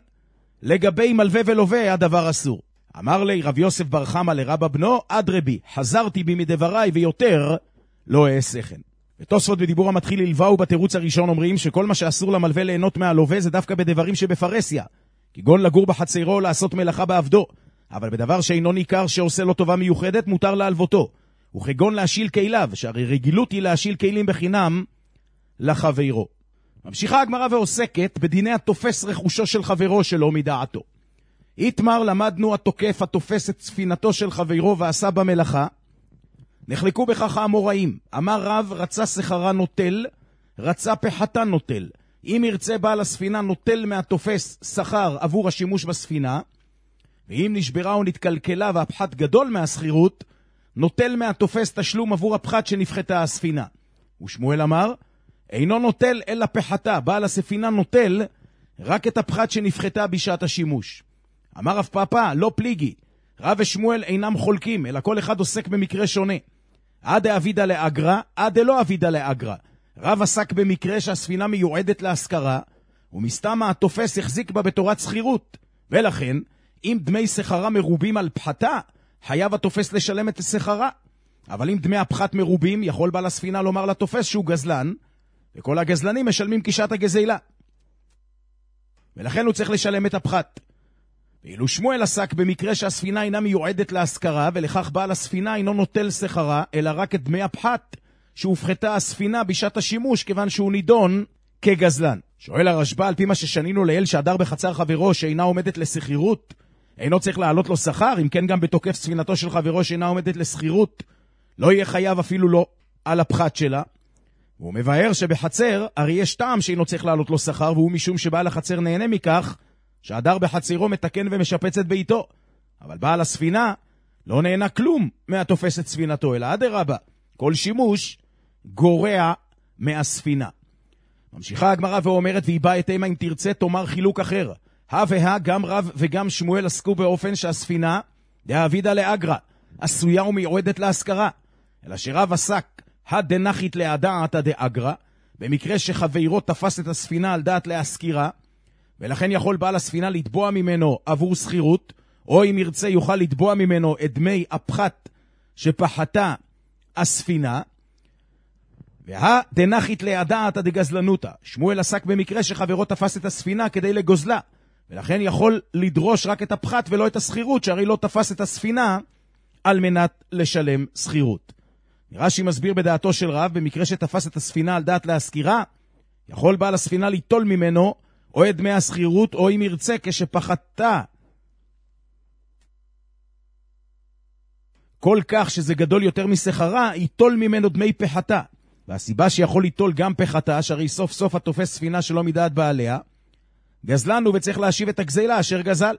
לגבי מלווה ולווה הדבר אסור. אמר לי רב יוסף בר חמא לרבא בנו, אדרבי, חזרתי בי מדבריי ויותר לא אעשה כן. ותוספות בדיבור המתחיל ללווה ובתירוץ הראשון אומרים שכל מה שאסור למלווה ליהנות מהלווה זה דווקא בדברים שבפרסיה, כגון לגור בחצרו או לעשות מלאכה בעבדו, אבל בדבר שאינו ניכר שעושה לו טובה מיוחדת מותר להלוותו, וכגון להשיל כליו, שהרי רגילות היא להשיל כלים בחינם לחברו. ממשיכה הגמרא ועוסקת בדיני התופס רכושו של חברו שלא מדעתו. איתמר למדנו התוקף התופס את ספינתו של חברו ועשה במלאכה, נחלקו בכך האמוראים. אמר רב, רצה שכרה נוטל, רצה פחתה נוטל. אם ירצה בעל הספינה נוטל מהתופס שכר עבור השימוש בספינה, ואם נשברה או נתקלקלה והפחת גדול מהסחירות, נוטל מהתופס תשלום עבור הפחת שנפחתה הספינה. ושמואל אמר, אינו נוטל אלא פחתה, בעל הספינה נוטל רק את הפחת שנפחתה בשעת השימוש. אמר רב פאפא, לא פליגי, רב ושמואל אינם חולקים, אלא כל אחד עוסק במקרה שונה. עד אבידה לאגרה, עד לא אבידה לאגרה. רב עסק במקרה שהספינה מיועדת להשכרה, ומסתם התופס החזיק בה בתורת סחירות. ולכן, אם דמי שכרה מרובים על פחתה, חייב התופס לשלם את השכרה. אבל אם דמי הפחת מרובים, יכול בעל הספינה לומר לתופס שהוא גזלן, וכל הגזלנים משלמים כשעת הגזילה. ולכן הוא צריך לשלם את הפחת. ואילו שמואל עסק במקרה שהספינה אינה מיועדת להשכרה, ולכך בעל הספינה אינו נוטל שכרה, אלא רק את דמי הפחת שהופחתה הספינה בשעת השימוש, כיוון שהוא נידון כגזלן. שואל הרשב"א, על פי מה ששנינו לאל שהדר בחצר חברו שאינה עומדת לסחירות, אינו צריך לעלות לו שכר, אם כן גם בתוקף ספינתו של חברו שאינה עומדת לסחירות, לא יהיה חייב אפילו לא על הפחת שלה. והוא מבאר שבחצר, הרי יש טעם שאינו צריך לעלות לו שכר, והוא משום שבעל החצר נהנה מכך, שהדר בחצרו מתקן ומשפץ את ביתו. אבל בעל הספינה לא נהנה כלום מהתופס את ספינתו, אלא אדרבה, כל שימוש גורע מהספינה. ממשיכה הגמרא ואומרת, והיא באה את אימה אם תרצה תאמר חילוק אחר. הא והא גם רב וגם שמואל עסקו באופן שהספינה דאבידה לאגרה, עשויה ומיועדת להשכרה. אלא שרב עסק הדנחית להדעתא דאגרה, במקרה שחברו תפס את הספינה על דעת להשכירה, ולכן יכול בעל הספינה לתבוע ממנו עבור סחירות, או אם ירצה יוכל לתבוע ממנו את דמי הפחת שפחתה הספינה. והדנחית להדעתא דגזלנותא, שמואל עסק במקרה שחברו תפס את הספינה כדי לגוזלה, ולכן יכול לדרוש רק את הפחת ולא את הסחירות, שהרי לא תפס את הספינה על מנת לשלם סחירות. נראה שמסביר בדעתו של רב, במקרה שתפס את הספינה על דעת להשכירה, יכול בעל הספינה ליטול ממנו או את דמי הסחירות, או אם ירצה כשפחתה כל כך שזה גדול יותר משכרה, ייטול ממנו דמי פחתה. והסיבה שיכול ליטול גם פחתה, שהרי סוף סוף התופס ספינה שלא מדעת בעליה, גזלן הוא וצריך להשיב את הגזילה אשר גזל.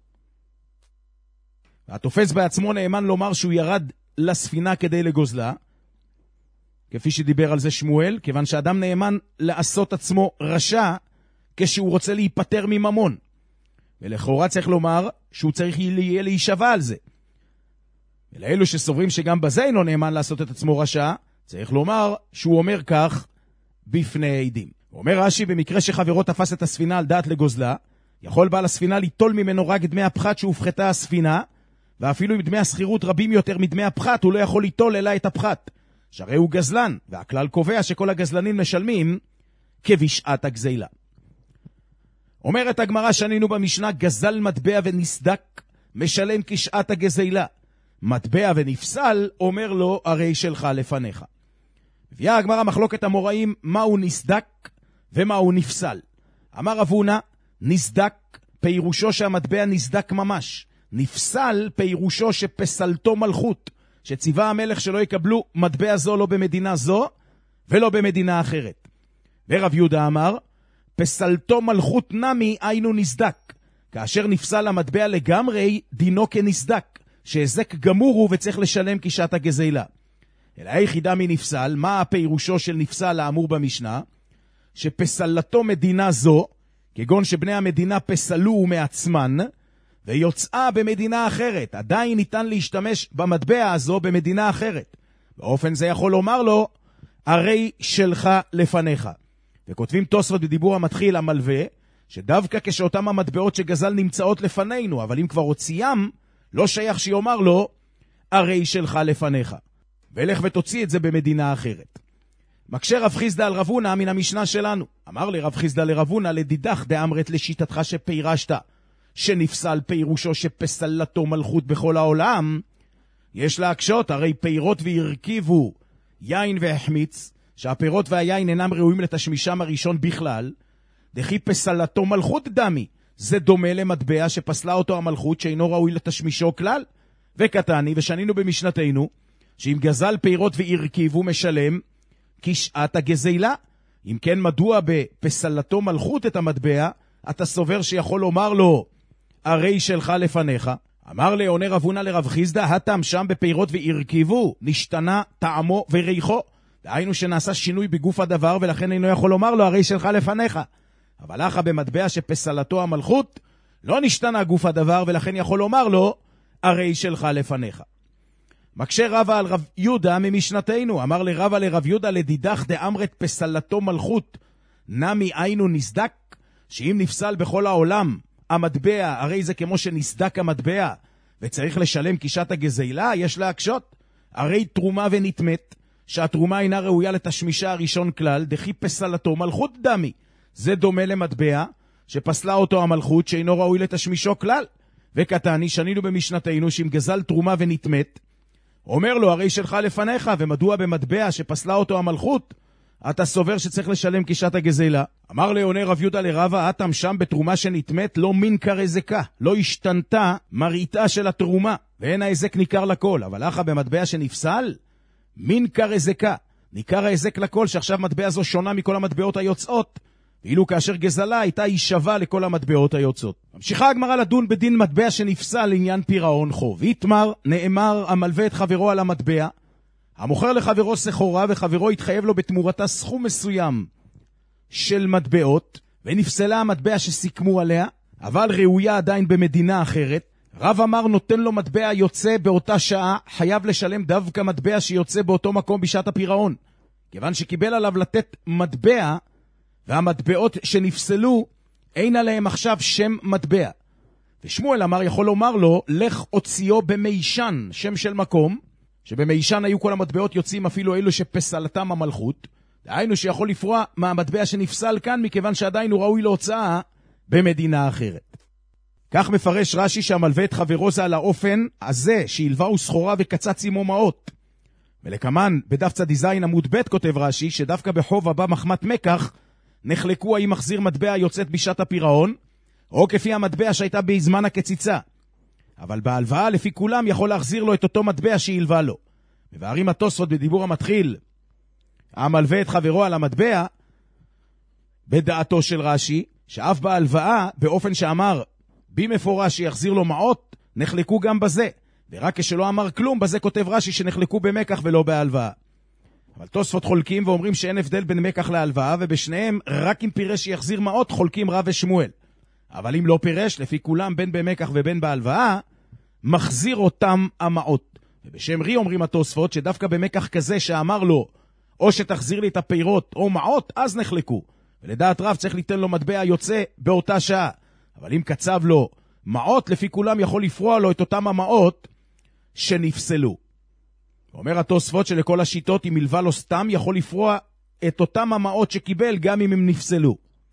והתופס בעצמו נאמן לומר שהוא ירד לספינה כדי לגוזלה, כפי שדיבר על זה שמואל, כיוון שאדם נאמן לעשות עצמו רשע כשהוא רוצה להיפטר מממון. ולכאורה צריך לומר שהוא צריך יהיה להישבע על זה. ולאלו שסוברים שגם בזה אינו נאמן לעשות את עצמו רשע, צריך לומר שהוא אומר כך בפני עדים. הוא אומר רש"י, במקרה שחברו תפס את הספינה על דעת לגוזלה, יכול בעל הספינה ליטול ממנו רק דמי הפחת שהופחתה הספינה, ואפילו עם דמי הסחירות רבים יותר מדמי הפחת, הוא לא יכול ליטול אלא את הפחת. שהרי הוא גזלן, והכלל קובע שכל הגזלנים משלמים כבשעת הגזילה. אומרת הגמרא שנינו במשנה, גזל מטבע ונסדק, משלם כשעת הגזילה. מטבע ונפסל, אומר לו, הרי שלך לפניך. הביאה הגמרא מחלוקת המוראים, מהו נסדק ומהו נפסל. אמר רב הונא, נסדק פירושו שהמטבע נסדק ממש. נפסל פירושו שפסלתו מלכות, שציווה המלך שלא יקבלו מטבע זו לא במדינה זו ולא במדינה אחרת. ורב יהודה אמר, פסלתו מלכות נמי היינו נסדק, כאשר נפסל המטבע לגמרי דינו כנסדק, שהזק גמור הוא וצריך לשלם כשעת הגזילה. אלא היחידה מנפסל, מה הפירושו של נפסל האמור במשנה? שפסלתו מדינה זו, כגון שבני המדינה פסלו מעצמן, ויוצאה במדינה אחרת. עדיין ניתן להשתמש במטבע הזו במדינה אחרת. באופן זה יכול לומר לו, הרי שלך לפניך. וכותבים תוספות בדיבור המתחיל המלווה, שדווקא כשאותם המטבעות שגזל נמצאות לפנינו, אבל אם כבר הוציאם, לא שייך שיאמר לו, הרי שלך לפניך. ולך ותוציא את זה במדינה אחרת. מקשה רב חיסדא על רב הונא מן המשנה שלנו. אמר לי רב חיסדא לרב הונא לדידך דאמרת לשיטתך שפירשת, שנפסל פירושו שפסלתו מלכות בכל העולם. יש להקשות, הרי פירות וירכיבו יין והחמיץ, שהפירות והיין אינם ראויים לתשמישם הראשון בכלל, דכי פסלתו מלכות דמי, זה דומה למטבע שפסלה אותו המלכות שאינו ראוי לתשמישו כלל. וקטני, ושנינו במשנתנו, שאם גזל פירות וירכיבו משלם כשעת הגזילה. אם כן, מדוע בפסלתו מלכות את המטבע אתה סובר שיכול לומר לו הרי שלך לפניך? אמר לי עונה רב הונא לרב חיסדא, הטעם שם בפירות וירכיבו נשתנה טעמו וריחו, דהיינו שנעשה שינוי בגוף הדבר, ולכן אינו יכול לומר לו הרי שלך לפניך. אבל אחא במטבע שפסלתו המלכות לא נשתנה גוף הדבר, ולכן יכול לומר לו הרי שלך לפניך. מקשה רבא על רב יהודה ממשנתנו. אמר לרבא לרב יהודה לדידך דאמרת פסלתו מלכות נמי היינו נסדק, שאם נפסל בכל העולם המטבע הרי זה כמו שנסדק המטבע וצריך לשלם כשעת הגזילה. יש להקשות, הרי תרומה ונתמת שהתרומה אינה ראויה לתשמישה הראשון כלל, דכי פסלתו מלכות דמי, זה דומה למטבע שפסלה אותו המלכות שאינו ראוי לתשמישו כלל. וקטני, שנינו במשנתנו שאם גזל תרומה ונתמת אומר לו הרי שלך לפניך, ומדוע במטבע שפסלה אותו המלכות אתה סובר שצריך לשלם כשעת הגזילה? אמר לי עונה רב יהודה לרבא, הטעם שם בתרומה שנתמת לא מינקר הזקה, לא השתנתה מראיתה של התרומה, ואין ההזק ניכר לכל. אבל אחא במטבע שנפסל מינקר הזקה, ניכר ההזק לכל, שעכשיו מטבע זו שונה מכל המטבעות היוצאות, ואילו כאשר גזלה הייתה היא שווה לכל המטבעות היוצאות. ממשיכה הגמרא לדון בדין מטבע שנפסל לעניין פירעון חוב. יתמר, נאמר המלווה את חברו על המטבע, המוכר לחברו סחורה וחברו התחייב לו בתמורתה סכום מסוים של מטבעות, ונפסלה המטבע שסיכמו עליה, אבל ראויה עדיין במדינה אחרת. רב אמר נותן לו מטבע יוצא באותה שעה, חייב לשלם דווקא מטבע שיוצא באותו מקום בשעת הפירעון, כיוון שקיבל עליו לתת מטבע, והמטבעות שנפסלו אין עליהם עכשיו שם מטבע. ושמואל אמר יכול לומר לו לך הוציאו במישן, שם של מקום שבמישן היו כל המטבעות יוצאים, אפילו אלו שפסלתם המלכות, דהיינו שיכול לפרוע מהמטבע שנפסל כאן, מכיוון שעדיין הוא ראוי להוצאה במדינה אחרת. כך מפרש רש"י שהמלווה את חברו זה על האופן הזה שילבאו סחורה וקצץ עמו מעות. ולכמן בדף צדיזין עמוד ב' כותב רש"י שדווקא בחוב הבא מחמת מקח נחלקו האם מחזיר מטבע יוצאת בשעת הפירעון, או כפי המטבע שהייתה בזמן הקציצה. אבל בהלוואה לפי כולם יכול להחזיר לו את אותו מטבע שילווה לו. מבארים התוספות בדיבור המתחיל, המלווה את חברו על המטבע, בדעתו של רש"י, שאף בהלוואה, באופן שאמר במפורש שיחזיר לו מעות, נחלקו גם בזה. ורק כשלא אמר כלום, בזה כותב רש"י שנחלקו במקח ולא בהלוואה. אבל תוספות חולקים ואומרים שאין הבדל בין מקח להלוואה, ובשניהם רק אם פירש שיחזיר מעות חולקים רב ושמואל. אבל אם לא פירש, לפי כולם בין במקח ובין בהלוואה, מחזיר אותם המעות. ובשם רי אומרים התוספות שדווקא במקח כזה שאמר לו או שתחזיר לי את הפירות או מעות, אז נחלקו. ולדעת רב צריך ליתן לו מטבע יוצא באותה שעה. אבל אם קצב לו מעות, לפי כולם יכול לפרוע לו את אותם המעות שנפסלו. אומר התוספות שלכל השיטות אם מלווה לו סתם יכול לפרוע את אותם המעות שקיבל גם אם הם נפסלו.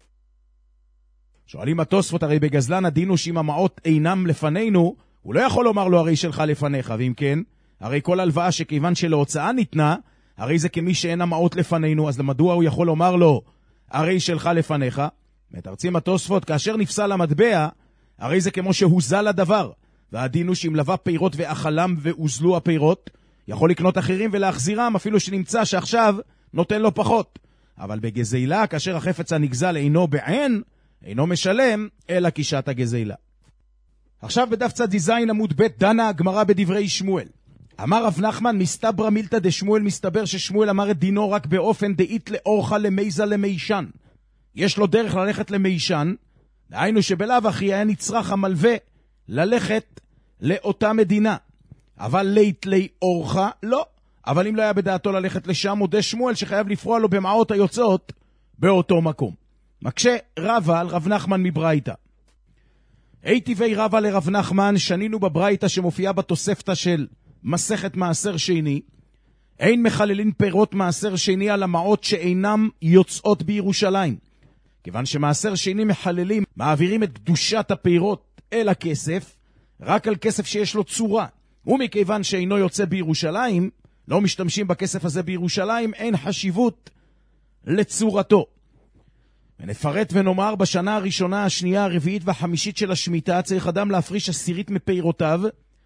שואלים התוספות, הרי בגזלן הדין הוא שאם המעות אינם לפנינו, הוא לא יכול לומר לו הרי שלך לפניך, ואם כן, הרי כל הלוואה שכיוון שלהוצאה ניתנה, הרי זה כמי שאין המעות לפנינו, אז למדוע הוא יכול לומר לו הרי שלך לפניך? מתרצים התוספות, כאשר נפסל המטבע, הרי זה כמו שהוזל הדבר, והדין הוא שאם לווה פירות ואכלם והוזלו הפירות, יכול לקנות אחרים ולהחזירם, אפילו שנמצא שעכשיו נותן לו פחות. אבל בגזילה, כאשר החפץ הנגזל אינו בעין, אינו משלם, אלא כשעת הגזילה. עכשיו בדף צדיזין עמוד ב' דנה הגמרא בדברי שמואל. אמר רב נחמן, מסתברא מילתא דשמואל, מסתבר ששמואל אמר את דינו רק באופן דאית לאורחה למיזה למישן. יש לו דרך ללכת למישן, דהיינו שבלאו הכי היה נצרך המלווה ללכת לאותה מדינה. אבל לית לי אורחה, לא. אבל אם לא היה בדעתו ללכת לשם, מודה שמואל שחייב לפרוע לו במעות היוצאות באותו מקום. מקשה רבא על רב נחמן מברייתא. היטיבי רבא לרב נחמן, שנינו בברייתא שמופיעה בתוספתא של מסכת מעשר שני, אין מחללים פירות מעשר שני על המעות שאינם יוצאות בירושלים. כיוון שמעשר שני מחללים, מעבירים את קדושת הפירות אל הכסף, רק על כסף שיש לו צורה. ומכיוון שאינו יוצא בירושלים, לא משתמשים בכסף הזה בירושלים, אין חשיבות לצורתו. ונפרט ונאמר, בשנה הראשונה, השנייה, הרביעית והחמישית של השמיטה, צריך אדם להפריש עשירית מפירותיו,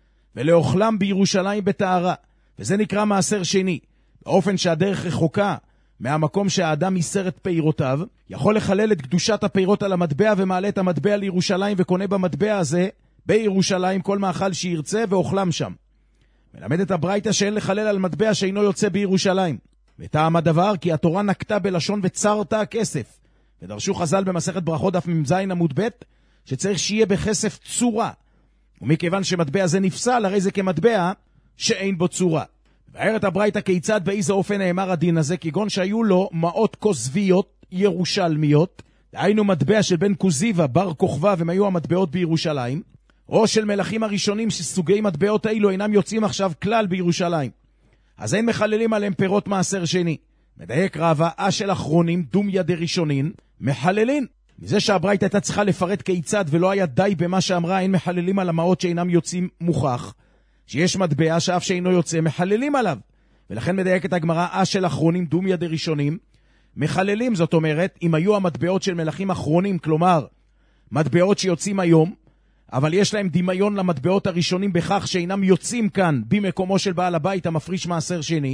ולאוכלם בירושלים בתארה. וזה נקרא מעשר שני. באופן שהדרך רחוקה מהמקום שהאדם ייסר את פירותיו, יכול לחלל את קדושת הפירות על המטבע, ומעלה את המטבע לירושלים, וקונה במטבע הזה, בירושלים, כל מאכל שירצה, ואוכלם שם. מלמד את הברייתא שאין לחלל על מטבע שאינו יוצא בירושלים. וטעם הדבר, כי התורה נקטה בלשון וצרת הכסף. ודרשו חז"ל במסכת ברכות דף מ"ז עמוד ב' שצריך שיהיה בכסף צורה. ומכיוון שמטבע זה נפסל, הרי זה כמטבע שאין בו צורה. והערת הברייתא כיצד באיזה אופן נאמר הדין הזה, כגון שהיו לו מעות כוזביות ירושלמיות, דהיינו מטבע של בן כוזיבה בר כוכבא, והם היו המטבעות בירושלים, או של מלכים הראשונים שסוגי מטבעות האלו אינם יוצאים עכשיו כלל בירושלים. אז אין מחללים עליהם פירות מעשר שני. מדייק רבא, אשל אחרונים דומיה דראשונין, מחללין. מזה שהברייתא הייתה צריכה לפרט כיצד ולא היה די במה שאמרה, אין מחללים על המעות שאינם יוצאים, מוכח שיש מטבע שאף שאינו יוצא מחללים עליו. ולכן מדייקת הגמרא, אשל אחרונים דומיה דראשונים, מחללים. זאת אומרת, אם היו המטבעות של מלכים אחרונים, כלומר מטבעות שיוצאים היום, אבל יש להם דמיון למטבעות הראשונים בכך שאינם יוצאים כאן במקומו של בעל הבית המפריש מעשר שני,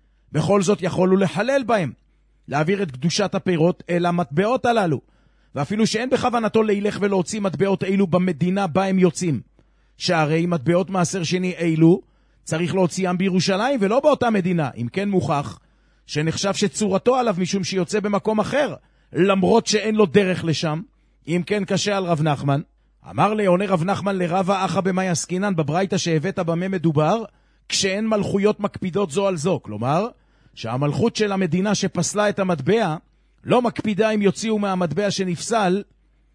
בכל זאת יכולו לחלל בהם, להעביר את קדושת הפירות אל המטבעות הללו, ואפילו שאין בכוונתו להילך ולהוציא מטבעות אילו במדינה בה הם יוצאים, שהרי מטבעות מעשר שני אילו צריך להוציאם בירושלים ולא באותה מדינה. אם כן מוכח שנחשב שצורתו עליו משום שיוצא במקום אחר, למרות שאין לו דרך לשם. אם כן קשה על רב נחמן. אמר לי, עונה רב נחמן לרבא, אחא במאי עסקינן, בברייתא שהבאת במה מדובר, כשאין מלכויות מקפידות זו על זו. כלומר, שהמלכות של המדינה שפסלה את המטבע, לא מקפידה אם יוציאו מהמטבע שנפסל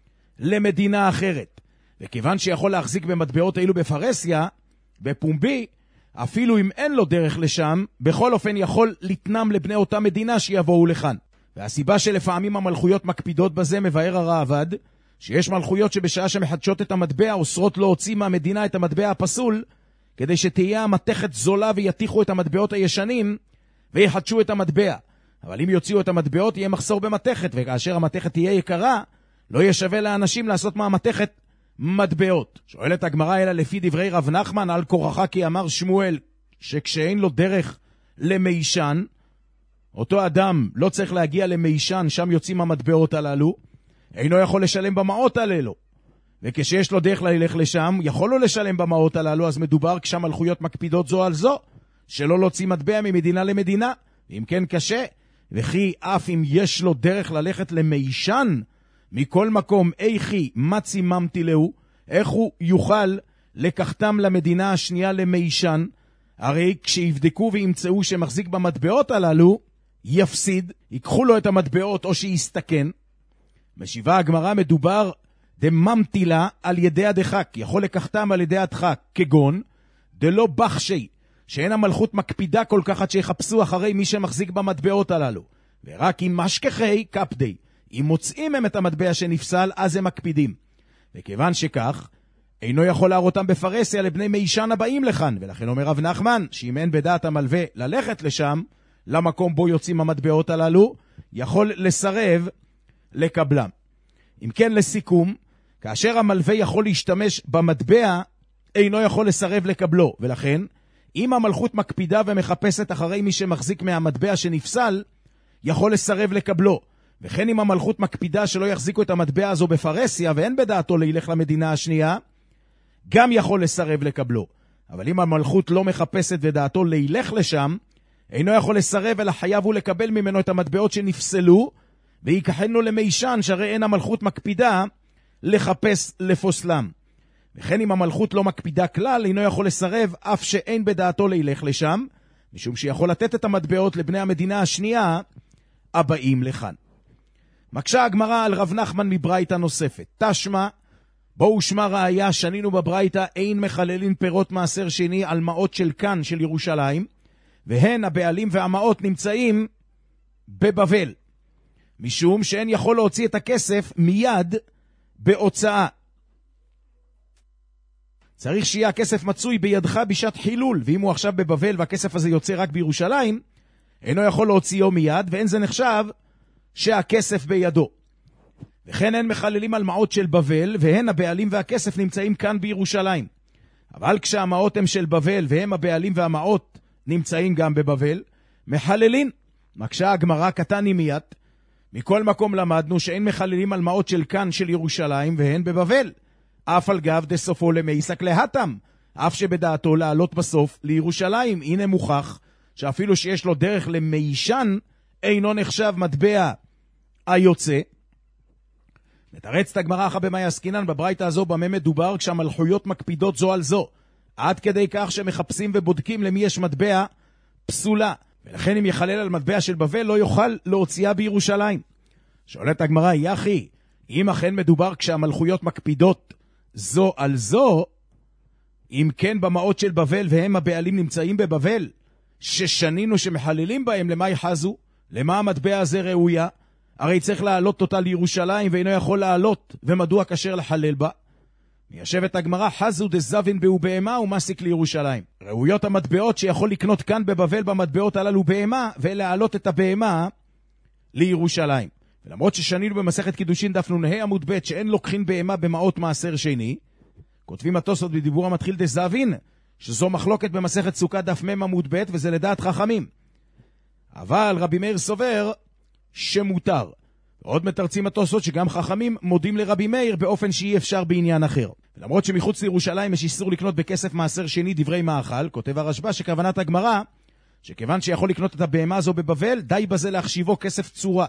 למדינה אחרת. וכיוון שיכול להחזיק במטבעות האלו בפרסיה, בפומבי, אפילו אם אין לו דרך לשם, בכל אופן יכול לתנם לבני אותה מדינה שיבואו לכאן. והסיבה שלפעמים המלכויות מקפידות בזה, מבאר הראב"ד, שיש מלכויות שבשעה שמחדשות את המטבע אוסרות להוציא מהמדינה את המטבע הפסול, כדי שתהיה המתכת זולה ויתיחו את המטבעות הישנים ויחדשו את המטבע. אבל אם יוציאו את המטבעות יהיה מחסור במתכת, וכאשר המתכת תהיה יקרה, לא יהיה שווה לאנשים לעשות מהמתכת מטבעות. שואלת הגמרא, אלא לפי דברי רב נחמן, על כורחה כי אמר שמואל שכשאין לו דרך למישן, אותו אדם לא צריך להגיע למישן, שם יוצאים המטבעות הללו, אינו יכול לשלם במעות הללו. וכשיש לו דרך ללך לשם, יכול לו לשלם במעות הללו, אז מדובר כשהמלכויות מקפידות זו על זו, שלא להוציא מטבע ממדינה למדינה. ואם כן קשה, וכי אף אם יש לו דרך ללכת למישן, מכל מקום איכי מצי ממתי לו, איך הוא יוכל לקחתם למדינה השנייה למישן? הרי כשיבדקו וימצאו שמחזיק במטבעות הללו, יפסיד, ייקחו לו את המטבעות או שיסתכן. משיבה הגמרא, מדובר דממתי לה על ידי הדחק, יכול לקחתם על ידי הדחק, כגון דלא בחשי, שאין המלכות מקפידה כל כך עד שיחפשו אחרי מי שמחזיק במטבעות הללו, ורק אם משכחי קפדי, אם מוצאים הם את המטבע שנפסל, אז הם מקפידים. וכיוון שכך, אינו יכול להראותם בפרסיה לבני מישן הבאים לכאן, ולכן אומר רב נחמן, שאם אין בדעת המלווה ללכת לשם, למקום בו יוצאים המטבעות הללו, יכול לסרב לקבלם. אם כן, לסיכום, כאשר המלווה יכול להשתמש במטבע, אינו יכול לסרב לקבלו, ולכן, אם המלכות מקפידה ומחפשת אחרי מי שמחזיק מהמטבע שנפסל, יכול לסרב לקבלו. וכן אם המלכות מקפידה שלא יחזיקו את המטבע הזו בפרסיה, ואין בדעתו להילך למדינה השנייה, גם יכול לסרב לקבלו. אבל אם המלכות לא מחפשת ודעתו להילך לשם, אינו יכול לסרב, אלא חייב הוא לקבל ממנו את המטבעות שנפסלו, ויקחנו למישן, שהרי אין המלכות מקפידה לחפש לפוסלם. וכן אם המלכות לא מקפידה כלל, אינו יכול לסרב, אף שאין בדעתו להילך לשם, משום שיכול לתת את המטבעות לבני המדינה השנייה הבאים לכאן. מקשה הגמרא על רב נחמן מברייתא נוספת. תשמע, בואו שמע ראיה, שנינו בברייתא, אין מחללין פירות מעשר שני על מעות של כאן של ירושלים, והן הבעלים והמעות נמצאים בבבל. משום שאין יכול להוציא את הכסף מיד בהוצאה. צריך שיהיה הכסף מצוי בידך בשעת חילול, ואם הוא עכשיו בבבל והכסף הזה יוצא רק בירושלים, אינו יכול להוציאו מיד, ואין זה נחשב שהכסף בידו. וכן אין מחללים על מעות של בבל, והן הבעלים והכסף נמצאים כאן בירושלים. אבל כשהמעות הם של בבל, והם הבעלים והמעות נמצאים גם בבבל, מחללים. מקשה הגמרא קטני מיית, מכל מקום למדנו שאין מחללים על מעות של כאן של ירושלים, והן בבבל. אף על גב דסופו למייסק להתם, אף שבדעתו לעלות בסוף לירושלים. הנה מוכח שאפילו שיש לו דרך למיישן, אינו נחשב מטבע היוצא. מתרץ את הגמרא אחר במאי עסקינן בברייתא הזו במה מדובר, כשהמלכויות מקפידות זו על זו, עד כדי כך שמחפשים ובודקים למי יש מטבע פסולה, ולכן אם יחלל על מטבע של בבל לא יוכל להוציאה בירושלים. שואלת הגמרא, יחי, אם אכן מדובר כשהמלכויות מקפידות זו על זו, אם כן במעות של בבל והם הבעלים נמצאים בבבל, ששנינו שמחללים בהם, למה יחזו? למה המטבע הזה ראויה? הרי צריך לעלות אותה לירושלים ואינו יכול לעלות, ומדוע קשר לחלל בה? מיישבת הגמרא, חזו דזבין בהו בהמה ומסיק לירושלים. ראויות המטבעות שיכול לקנות כאן בבבל במטבעות הללו בהמה, ולהעלות את הבהמה לירושלים. ולמרות ששנינו במסכת קידושין דף נ"ה עמוד ב' שאין לוקחין בהמה במעות מעשר שני, כותבים התוספות בדיבור המתחיל דזבין, שזו מחלוקת במסכת סוכה דף מ' עמוד ב', וזה לדעת חכמים. אבל רבי מאיר סובר שמותר. ועוד מתרצים התוספות שגם חכמים מודים לרבי מאיר באופן שאי אפשר בעניין אחר. ולמרות שמחוץ לירושלים יש איסור לקנות בכסף מעשר שני דברי מאכל, כותב הרשב"א שכוונת הגמרא, שכיוון שיכול לקנות את הבהמה הזו בבבל, די בזה להחשיבו כסף צורה.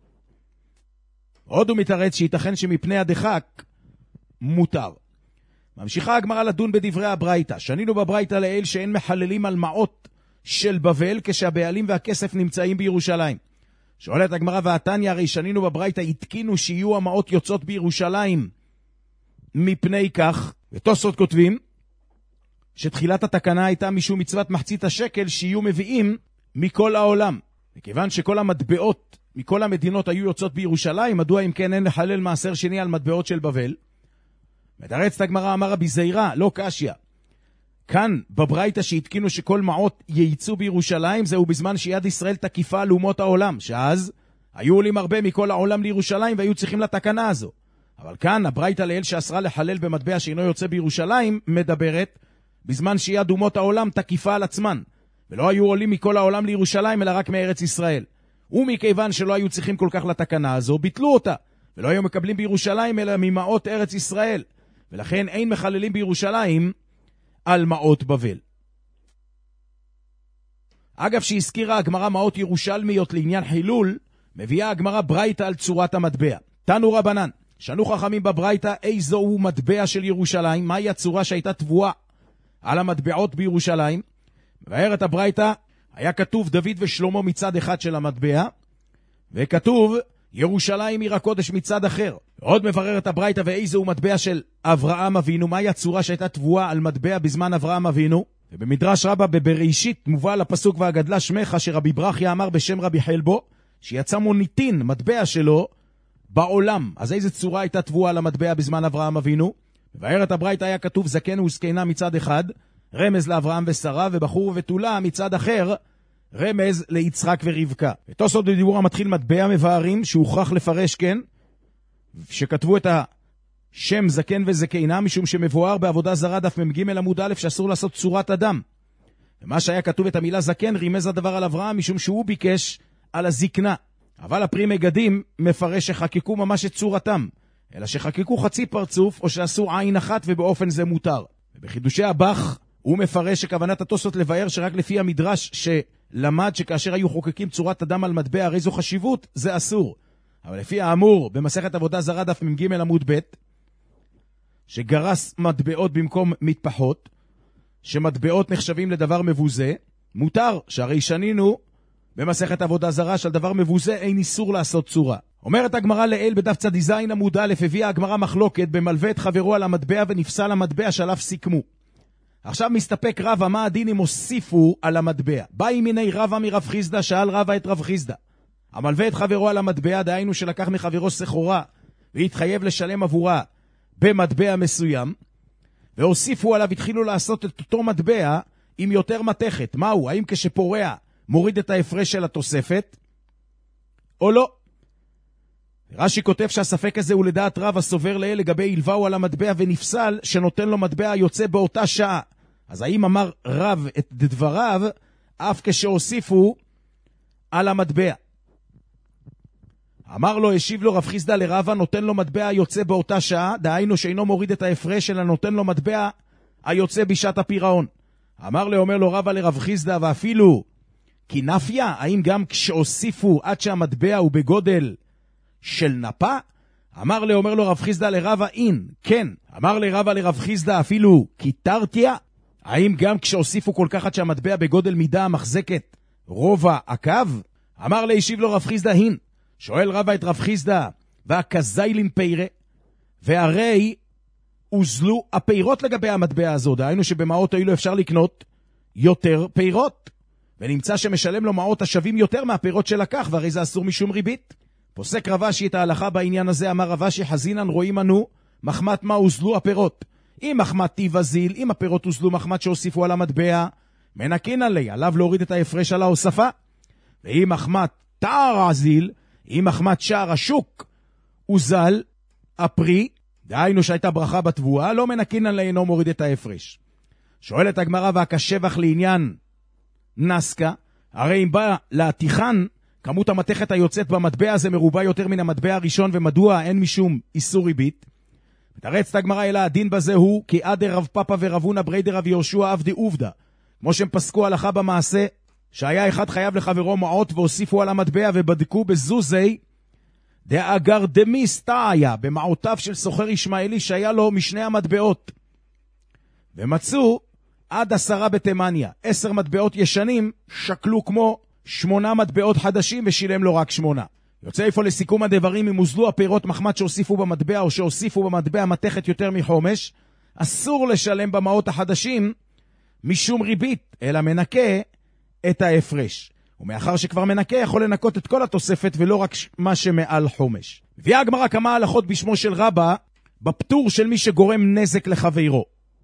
עוד הוא מתרץ שייתכן שמפני הדחק מותר. ממשיכה הגמרא לדון בדברי הברייתא. שנינו בברייתא לעיל שאין מחללים על מעות של בבל כשהבעלים והכסף נמצאים בירושלים. שואלת הגמרא, והתניא, הרי שנינו בברייתא התקינו שיהיו המעות יוצאות בירושלים מפני כך, ותוספות כותבים שתחילת התקנה הייתה משום מצוות מחצית השקל שיהיו מביאים מכל העולם. וכיוון שכל המטבעות מכל המדינות היו יוצאות בירושלים, מדוע אם כן אין לחלל מעשר שני על מטבעות של בבל? מתרצת הגמרא, אמר רבי זיירא, לא קשיא. כאן בברייתא שהתקינו שכל מעות ייצאו בירושלים, זהו בזמן שיד ישראל תקיפה על אומות העולם, שאז היו עולים הרבה מכל העולם לירושלים והיו צריכים לתקנה הזו. אבל כאן הברייתא לאל שאסרה לחלל במטבע שאינו יוצא בירושלים מדברת בזמן שיד אומות העולם תקיפה על עצמן, ולא היו עולים מכל העולם לירושלים אלא רק מארץ ישראל. ומכיוון שלא היו צריכים כל כך לתקנה הזו, ביטלו אותה, ולא היו מקבלים בירושלים אלא ממעות ארץ ישראל, ולכן אין מחללים בירושלים על מעות בבל. אגב שהזכירה הגמרא מעות ירושלמיות לעניין חילול, מביאה הגמרא ברייתא על צורת המטבע. תנו רבנן, שנו חכמים בברייתא איזו הוא מטבע של ירושלים, מהי הצורה שהייתה תבואה על המטבעות בירושלים. מבארת הברייתא, היה כתוב דוד ושלמה מצד אחד של המטבע, וכתוב ירושלים עיר הקודש מצד אחר. עוד מבררת הברייתא, ואיזו הוא מטבע של אברהם אבינו, מהי הצורה שהייתה תבואה על מטבע בזמן אברהם אבינו. ובמדרש רבה בבראשית מובא לפסוק והגדלה שמך, שרבי ברכיה אמר בשם רבי חלבו, שיצא מוניטין, מטבע שלו, בעולם. אז איזה צורה הייתה תבואה על המטבע בזמן אברהם אבינו? מבארת הברייתא היה כתוב זקן וזקנה מצד אחד, רמז לאברהם ושרה, ובחור ותולה מצד אחר, רמז ליצחק ורבקה. ותוספות בדיבור המתחיל מטבע מבארים, שהוכרח לפרש כן, שכתבו את השם זקן וזקנה, משום שמבואר בעבודה זרה דף מ"ג עמוד א' שאסור לעשות צורת אדם. ומה שהיה כתוב את המילה זקן רימז הדבר על אברהם, משום שהוא ביקש על הזקנה. אבל הפרי מגדים מפרש שחקקו ממש את צורתם, אלא שחקקו חצי פרצוף או שעשו עין אחת ובאופן זה מותר. ובחידושי הבח הוא מפרש שכוונת התוספות לבאר שרק לפי המדרש שלמד שכאשר היו חוקקים צורת אדם על מטבע הרי זו חשיבות, זה אסור. אבל לפי האמור במסכת עבודה זרה דף מ"ג עמוד ב' שגרס מטבעות במקום מטפחות, שמטבעות נחשבים לדבר מבוזה, מותר, שהרי שנינו במסכת עבודה זרה של דבר מבוזה אין איסור לעשות צורה. אומרת הגמרא לאל בדף צד זין עמוד א', הביאה הגמרא מחלוקת במלווה את חברו על המטבע ונפסל המטבע שעליו סיכמו. עכשיו מסתפק רבא, מה הדין אם הוסיפו על המטבע? באי מיני רבא מרב חיסדא, שאל רבא את רב חיסדא. המלווה את חברו על המטבע, דהיינו שלקח מחברו סחורה, והתחייב לשלם עבורה במטבע מסוים, והוסיפו עליו, התחילו לעשות את אותו מטבע עם יותר מתכת. מהו? האם כשפורע מוריד את ההפרש של התוספת, או לא? רש"י כותב שהספק הזה הוא לדעת רב הסובר לאל לגבי הלווהו על המטבע ונפסל שנותן לו מטבע יוצא באותה שעה. אז האם אמר רב את דבריו אף כשהוסיפו על המטבע? אמר לו, השיב לו רב חיסדא לרבא, נותן לו מטבע יוצא באותה שעה, דהיינו שאינו מוריד את ההפרש אלא נותן לו מטבע היוצא בשעת הפירעון. אמר לו, אומר לו רבא לרב חיסדא, ואפילו כי נפיה, האם גם כשהוסיפו עד שהמטבע הוא בגודל של נפה? אמר לו, אומר לו רב חיסדא לרבא, אין, כן. אמר לרבא לרב חיסדא, אפילו כי תרתיה, האם גם כשהוסיפו כל כך עד שהמטבע בגודל מידה המחזקת רובע הקו? אמר לו, השיב לו רב חיסדא, הין. שואל רבא את רב חיסדא, והכזיילין פירה, והרי הוזלו הפירות לגבי המטבע הזו, דהיינו שבמעות האלו אפשר לקנות יותר פירות, ונמצא שמשלם לו מעות השווים יותר מהפירות שלקח, והרי זה אסור משום ריבית. פוסק רבשי את ההלכה בעניין הזה, אמר רבשי, חזינן רואים אנו מחמת מה הוזלו הפירות. אם מחמת טיב הזיל, אם הפירות הוזלו מחמת שהוסיפו על המטבע, מנקין עלי, עליו להוריד את ההפרש על ההוספה. ואם מחמת תער הזיל, אם מחמת שער השוק הוזל הפרי, דהיינו שהייתה ברכה בתבואה, לא מנקין עלי, אינו מוריד את ההפרש. שואלת הגמרא, והכשבח לעניין נסקה, הרי אם בא להתיכן, כמות המתכת היוצאת במטבע הזה מרובה יותר מן המטבע הראשון, ומדוע אין משום איסור ריבית? מתרצת הגמרא, אלא הדין בזה הוא כי עד רב פאפא ורבונה בריידר רב יהושע עבדי עובדה, כמו שהם פסקו הלכה במעשה שהיה אחד חייב לחברו מעות והוסיפו על המטבע ובדקו בזוזי דאגר דמיסטאיה, במעותיו של סוחר ישמעאלי שהיה לו משני המטבעות, ומצאו עד עשרה בתימניה, עשר מטבעות ישנים שקלו כמו שמונה מטבעות חדשים ושילם לו רק שמונה. יוצא איפה לסיכום הדברים, אם הוזלו הפירות מחמת שהוסיפו במטבע או שהוסיפו במטבע מתכת יותר מחומש, אסור לשלם במעות החדשים משום ריבית, אלא מנקה את ההפרש. ומאחר שכבר מנקה יכול לנקות את כל התוספת ולא רק מה שמעל חומש. הביאה הגמרא כמה הלכות בשמו של רבא בפטור של מי שגורם נזק לחברו.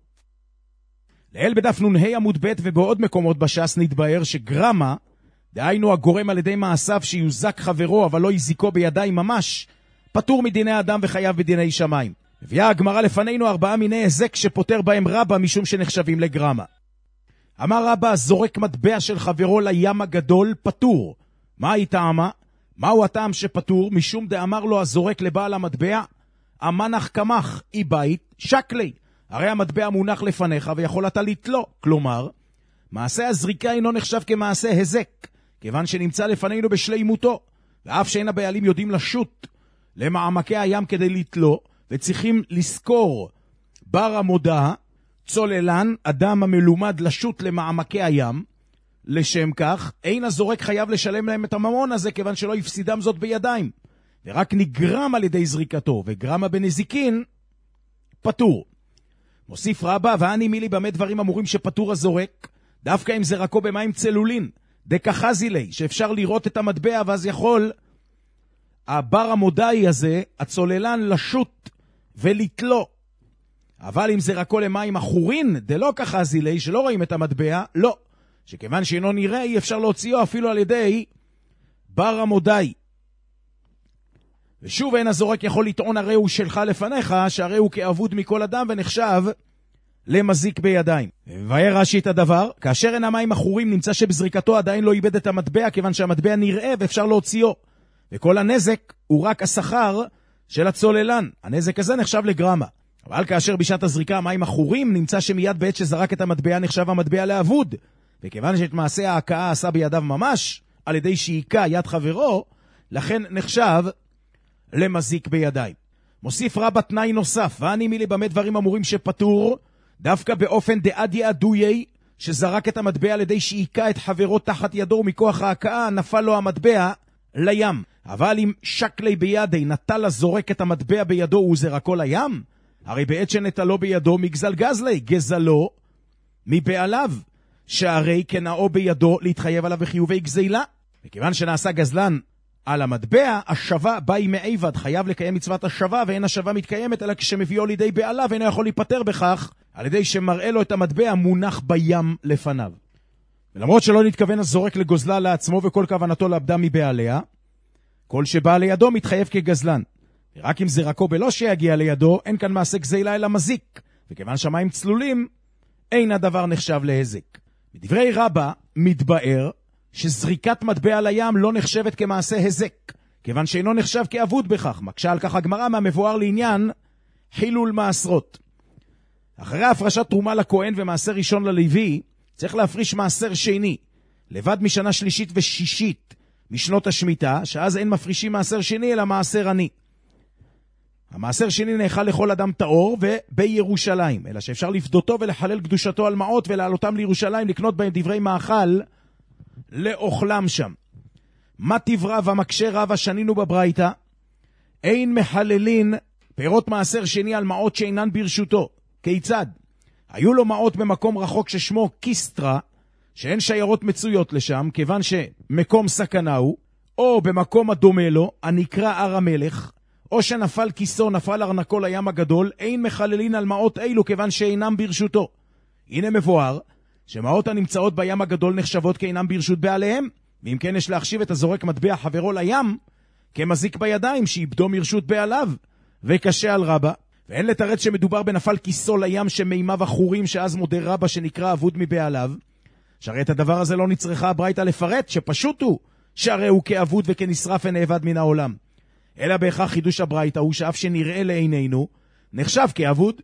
לאל בדף נ"ה עמוד ב' ובעוד מקומות בש"ס נתבהר שגרמה, דהיינו הגורם על ידי מעשיו שיוזק חברו אבל לא יזיקו בידיים ממש, פטור מדיני אדם וחייב בדיני שמיים. הביאה הגמרא לפנינו ארבעה מיני הזק שפוטר בהם רבא משום שנחשבים לגרמה. אמר רבא, זורק מטבע של חברו לים הגדול פטור. מה היא טעמה? מהו הטעם שפטור? משום דאמר לו הזורק לבעל המטבע, אמנח כמח אי בית שקלי, הרי המטבע מונח לפניך ויכול אתה לתלו. כלומר, מעשה הזריקה אינו נחשב כמעשה הזק, כיוון שנמצא לפנינו בשלימותו, ואף שאין הבעלים יודעים לשוט למעמקי הים כדי לתלו, וצריכים לזכור בר המודע, צוללן, אדם המלומד לשוט למעמקי הים, לשם כך אין הזורק חייב לשלם להם את הממון הזה, כיוון שלא יפסידם זאת בידיים, ורק נגרם על ידי זריקתו, וגרמה בנזיקין פטור. מוסיף רבא, ואני מילי במה דברים אמורים שפטור הזורק, דווקא אם זרקו במים צלולין, דקחזי לי, שאפשר לראות את המטבע, ואז יכול הבר המודעי הזה, הצוללן, לשוט ולתלו. אבל אם זרקו למים אחורין, דלא כחזי לי, שלא רואים את המטבע, לא. שכיוון שאינו נראה, אי אפשר להוציאו אפילו על ידי בר המודעי. ושוב אין הזורק יכול לטעון הרי הוא שלך לפניך, שהרי הוא כאבוד מכל אדם ונחשב למזיק בידיים. ובאר רש"י את הדבר, כאשר אין המים אחורים נמצא שבזריקתו עדיין לא איבד את המטבע, כיוון שהמטבע נראה ואפשר להוציאו. וכל הנזק הוא רק השכר של הצוללן. הנזק הזה נחשב לגרמה. אבל כאשר בשעת הזריקה המים אחורים, נמצא שמיד בעת שזרק את המטבע נחשב המטבע לאבוד. וכיוון שאת מעשה ההקאה עשה בידיו ממש, על ידי שהיקה יד חברו, לכן נחשב למזיק בידיים. מוסיף רבא תנאי נוסף, ואני מילי במה דברים אמורים שפטור, דווקא באופן דעד יעדויי, שזרק את המטבע על ידי שהיקה את חברו תחת ידו, ומכוח ההקאה נפל לו המטבע לים. אבל אם שקלי בידי נטל הזורק את המטבע בידו וזרקו לים, הרי בעת שנטלו בידו מגזל גזלי, גזלו מבעליו, שהרי כנאו בידו להתחייב עליו בחיובי גזילה. וכיוון שנעשה גזלן על המטבע, השווה באי מעבד, חייב לקיים מצוות השווה, ואין השווה מתקיימת אלא כשמביאו לידי בעליו, ואינו יכול להיפטר בכך על ידי שמראה לו את המטבע מונח בים לפניו. ולמרות שלא נתכוון הזורק לגוזלה לעצמו וכל כוונתו לאבדה מבעליה, כל שבא לידו מתחייב כגזלן. ורק אם זרקו בלא שיגיע לידו, אין כאן מעשה גזילה אלא מזיק. וכיוון שמים צלולים, אין הדבר נחשב להזק. בדברי רבא מתבאר שזריקת מטבע לים לא נחשבת כמעשה הזק, כיוון שאינו נחשב כאבוד בכך. מקשה על כך הגמרא מהמבואר לעניין חילול מעשרות. אחרי הפרשת תרומה לכהן ומעשר ראשון ללוי, צריך להפריש מעשר שני, לבד משנה שלישית ושישית משנות השמיטה, שאז אין מפרישים מעשר שני אלא מעשר עני. המעשר שני נאכל לכל אדם טהור ובירושלים, אלא שאפשר לפדותו ולחלל קדושתו על מעות ולעלותם לירושלים, לקנות בהם דברי מאכל לאוכלם שם. מה תברא ומקשה רבא שנינו בברייתא? אין מחללין פירות מעשר שני על מעות שאינן ברשותו. כיצד? היו לו מעות במקום רחוק ששמו קיסטרה, שאין שיירות מצויות לשם, כיוון שמקום סכנה הוא, או במקום הדומה לו, הנקרא הר המלך, או שנפל כיסו, נפל ארנקו לים הגדול, אין מחללין על מעות אילו, כיוון שאינם ברשותו. הנה מבואר, שמעות הנמצאות בים הגדול נחשבות כאינם ברשות בעליהם, ואם כן יש להחשיב את הזורק מטבע חברו לים, כמזיק בידיים שאיבדו מרשות בעליו, וקשה על רבא. ואין לתרץ שמדובר בנפל כיסו לים שמימיו אחורים, שאז מודה רבא שנקרא אבוד מבעליו, שהרי את הדבר הזה לא נצרכה הברייתא לפרט, שפשוט הוא, שהרי הוא כאבוד וכנשרף ונאבד מן העולם. אלא בהכרח חידוש הברייתא הוא שאף שנראה לעינינו, נחשב כאבוד.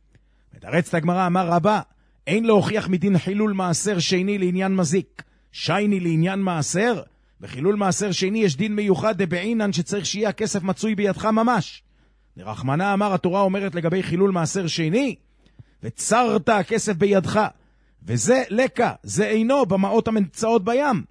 מתרצת הגמרא, אמר רבא, אין להוכיח מדין חילול מעשר שני לעניין מזיק, שייני לעניין מעשר. בחילול מעשר שני יש דין מיוחד דבעינן שצריך שיהיה הכסף מצוי בידך ממש. לרחמנה אמר, התורה אומרת לגבי חילול מעשר שני, וצרת הכסף בידך, וזה לקה, זה אינו במעות המנצאות בים,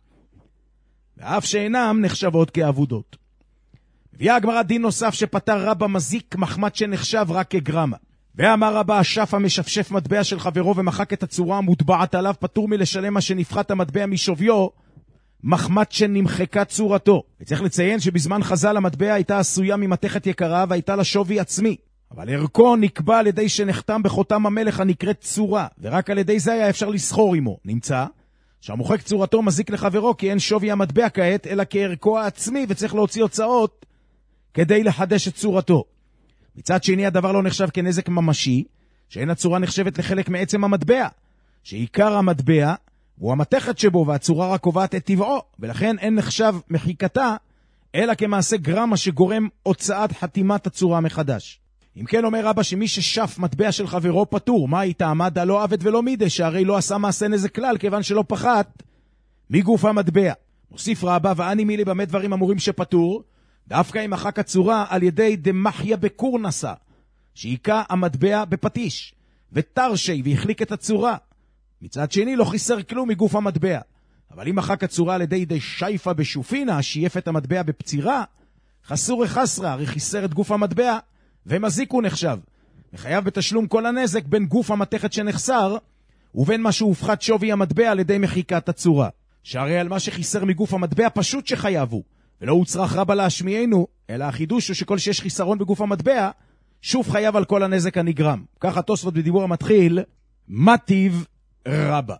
ואף שאינם נחשבות כאבודות. הביאה הגמרא דין נוסף שפטר רבא מזיק מחמת שנחשב רק כגרמה. ואמר רבא, השף המשפשף מטבע של חברו ומחק את הצורה המוטבעת עליו, פטור מלשלם מה שנפחת המטבע משוויו, מחמת שנמחקה צורתו. וצריך לציין שבזמן חז"ל המטבע הייתה עשויה ממתכת יקרה והייתה לה שווי עצמי, אבל ערכו נקבע על ידי שנחתם בחותם המלך הנקראת צורה, ורק על ידי זה היה אפשר לסחור עמו. נמצא שהמוחק צורתו מזיק לחברו, כי אין שווי המטבע כעת אלא כערכו העצמי, וצריך להוציא הוצאות כדי לחדש את צורתו. מצד שני הדבר לא נחשב כנזק ממשי, שאין הצורה נחשבת לחלק מעצם המטבע, שעיקר המטבע הוא המתכת שבו, והצורה רק קובעת את טבעו, ולכן אין נחשב מחיקתה אלא כמעשה גרמה שגורם הוצאת חתימת הצורה מחדש. אם כן אומר רבא שמי ששף מטבע של חברו פטור, מה הייתה עמדה? לא עבד ולא מידה, שהרי לא עשה מעשה נזק כלל, כיוון שלא פחת מגוף המטבע. מוסיף רבא, ואני מילי במה דברים אמורים שפטור, דווקא אם מחק הצורה על ידי דמחיה בקורנסה, שעיקה המטבע בפטיש, ותרשי והחליק את הצורה. מצד שני לא חיסר כלום מגוף המטבע. אבל אם מחק הצורה על ידי דשייפה בשופינה, שייף את המטבע בפצירה, חסור חסרה, הרי חיסר את גוף המטבע, ומזיק הוא נחשב. מחייב בתשלום כל הנזק בין גוף המתכת שנחסר, ובין מה שהופחת שווי המטבע על ידי מחיקת הצורה. שהרי על מה שחיסר מגוף המטבע פשוט שחייבו, ולא הוצרך רבא להשמיענו, אלא החידוש הוא שכל שיש חיסרון בגוף המטבע, שוב חייב על כל הנזק הנגרם. ככה תוספות בדיבור המתחיל, מטיב רבא.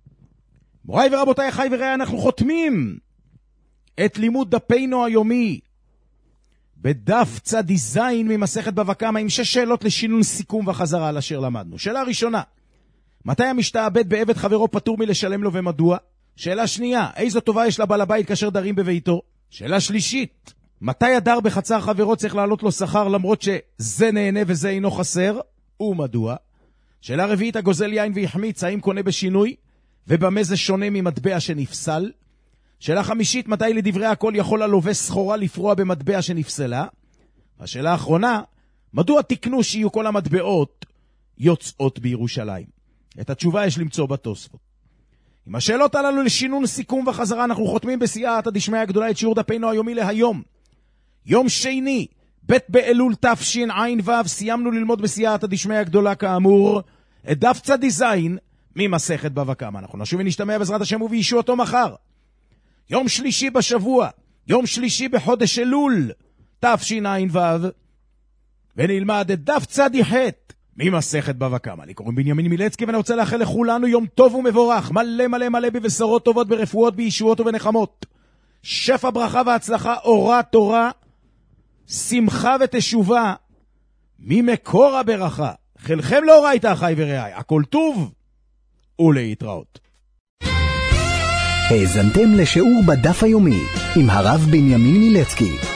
מוריי ורבותיי, חי ורעי, אנחנו חותמים את לימוד דפינו היומי בדף צד זין ממסכת בבא קמא, עם שש שאלות לשינון סיכום וחזרה על אשר למדנו. שאלה ראשונה, מתי המשתעבד בעבד חברו פטור מלשלם לו ומדוע? שאלה שנייה, איזו טובה יש לבעל הבית כאשר דרים בביתו? שאלה שלישית, מתי הדר בחצר חברו צריך לעלות לו שכר למרות שזה נהנה וזה אינו חסר? ומדוע? שאלה רביעית, הגוזל יין ויחמיץ, האם קונה בשינוי? ובמה זה שונה ממטבע שנפסל? שאלה חמישית, מתי לדברי הכל יכול הלווה סחורה לפרוע במטבע שנפסלה? השאלה האחרונה, מדוע תקנו שיהיו כל המטבעות יוצאות בירושלים? את התשובה יש למצוא בתוספות. עם השאלות הללו לשינון סיכום וחזרה, אנחנו חותמים בסייעתא דשמיא הגדולה את שיעור דפינו היומי להיום. יום שני, ב' באלול תשע"ו, סיימנו ללמוד בסייעתא דשמיא הגדולה כאמור את דף צד זין ממסכת בבא קמא. אנחנו נשוב ונשתמע בעזרת השם ובישועתו מחר. יום שלישי בשבוע, יום שלישי בחודש אלול, תשע"ו, ונלמד את דף צדי ח' ממסכת בבא קמא. לי קוראים בנימין מילצקי, ואני רוצה לאחל לכולנו יום טוב ומבורך, מלא מלא מלא בבשורות טובות, ברפואות, בישועות ובנחמות. שפע ברכה והצלחה, אורה תורה, שמחה ותשובה, ממקור הברכה. חלכם לא ראית אחי ורעי, הכל טוב ולהתראות.
האזנתם לשיעור בדף היומי עם הרב בנימין מילצקי.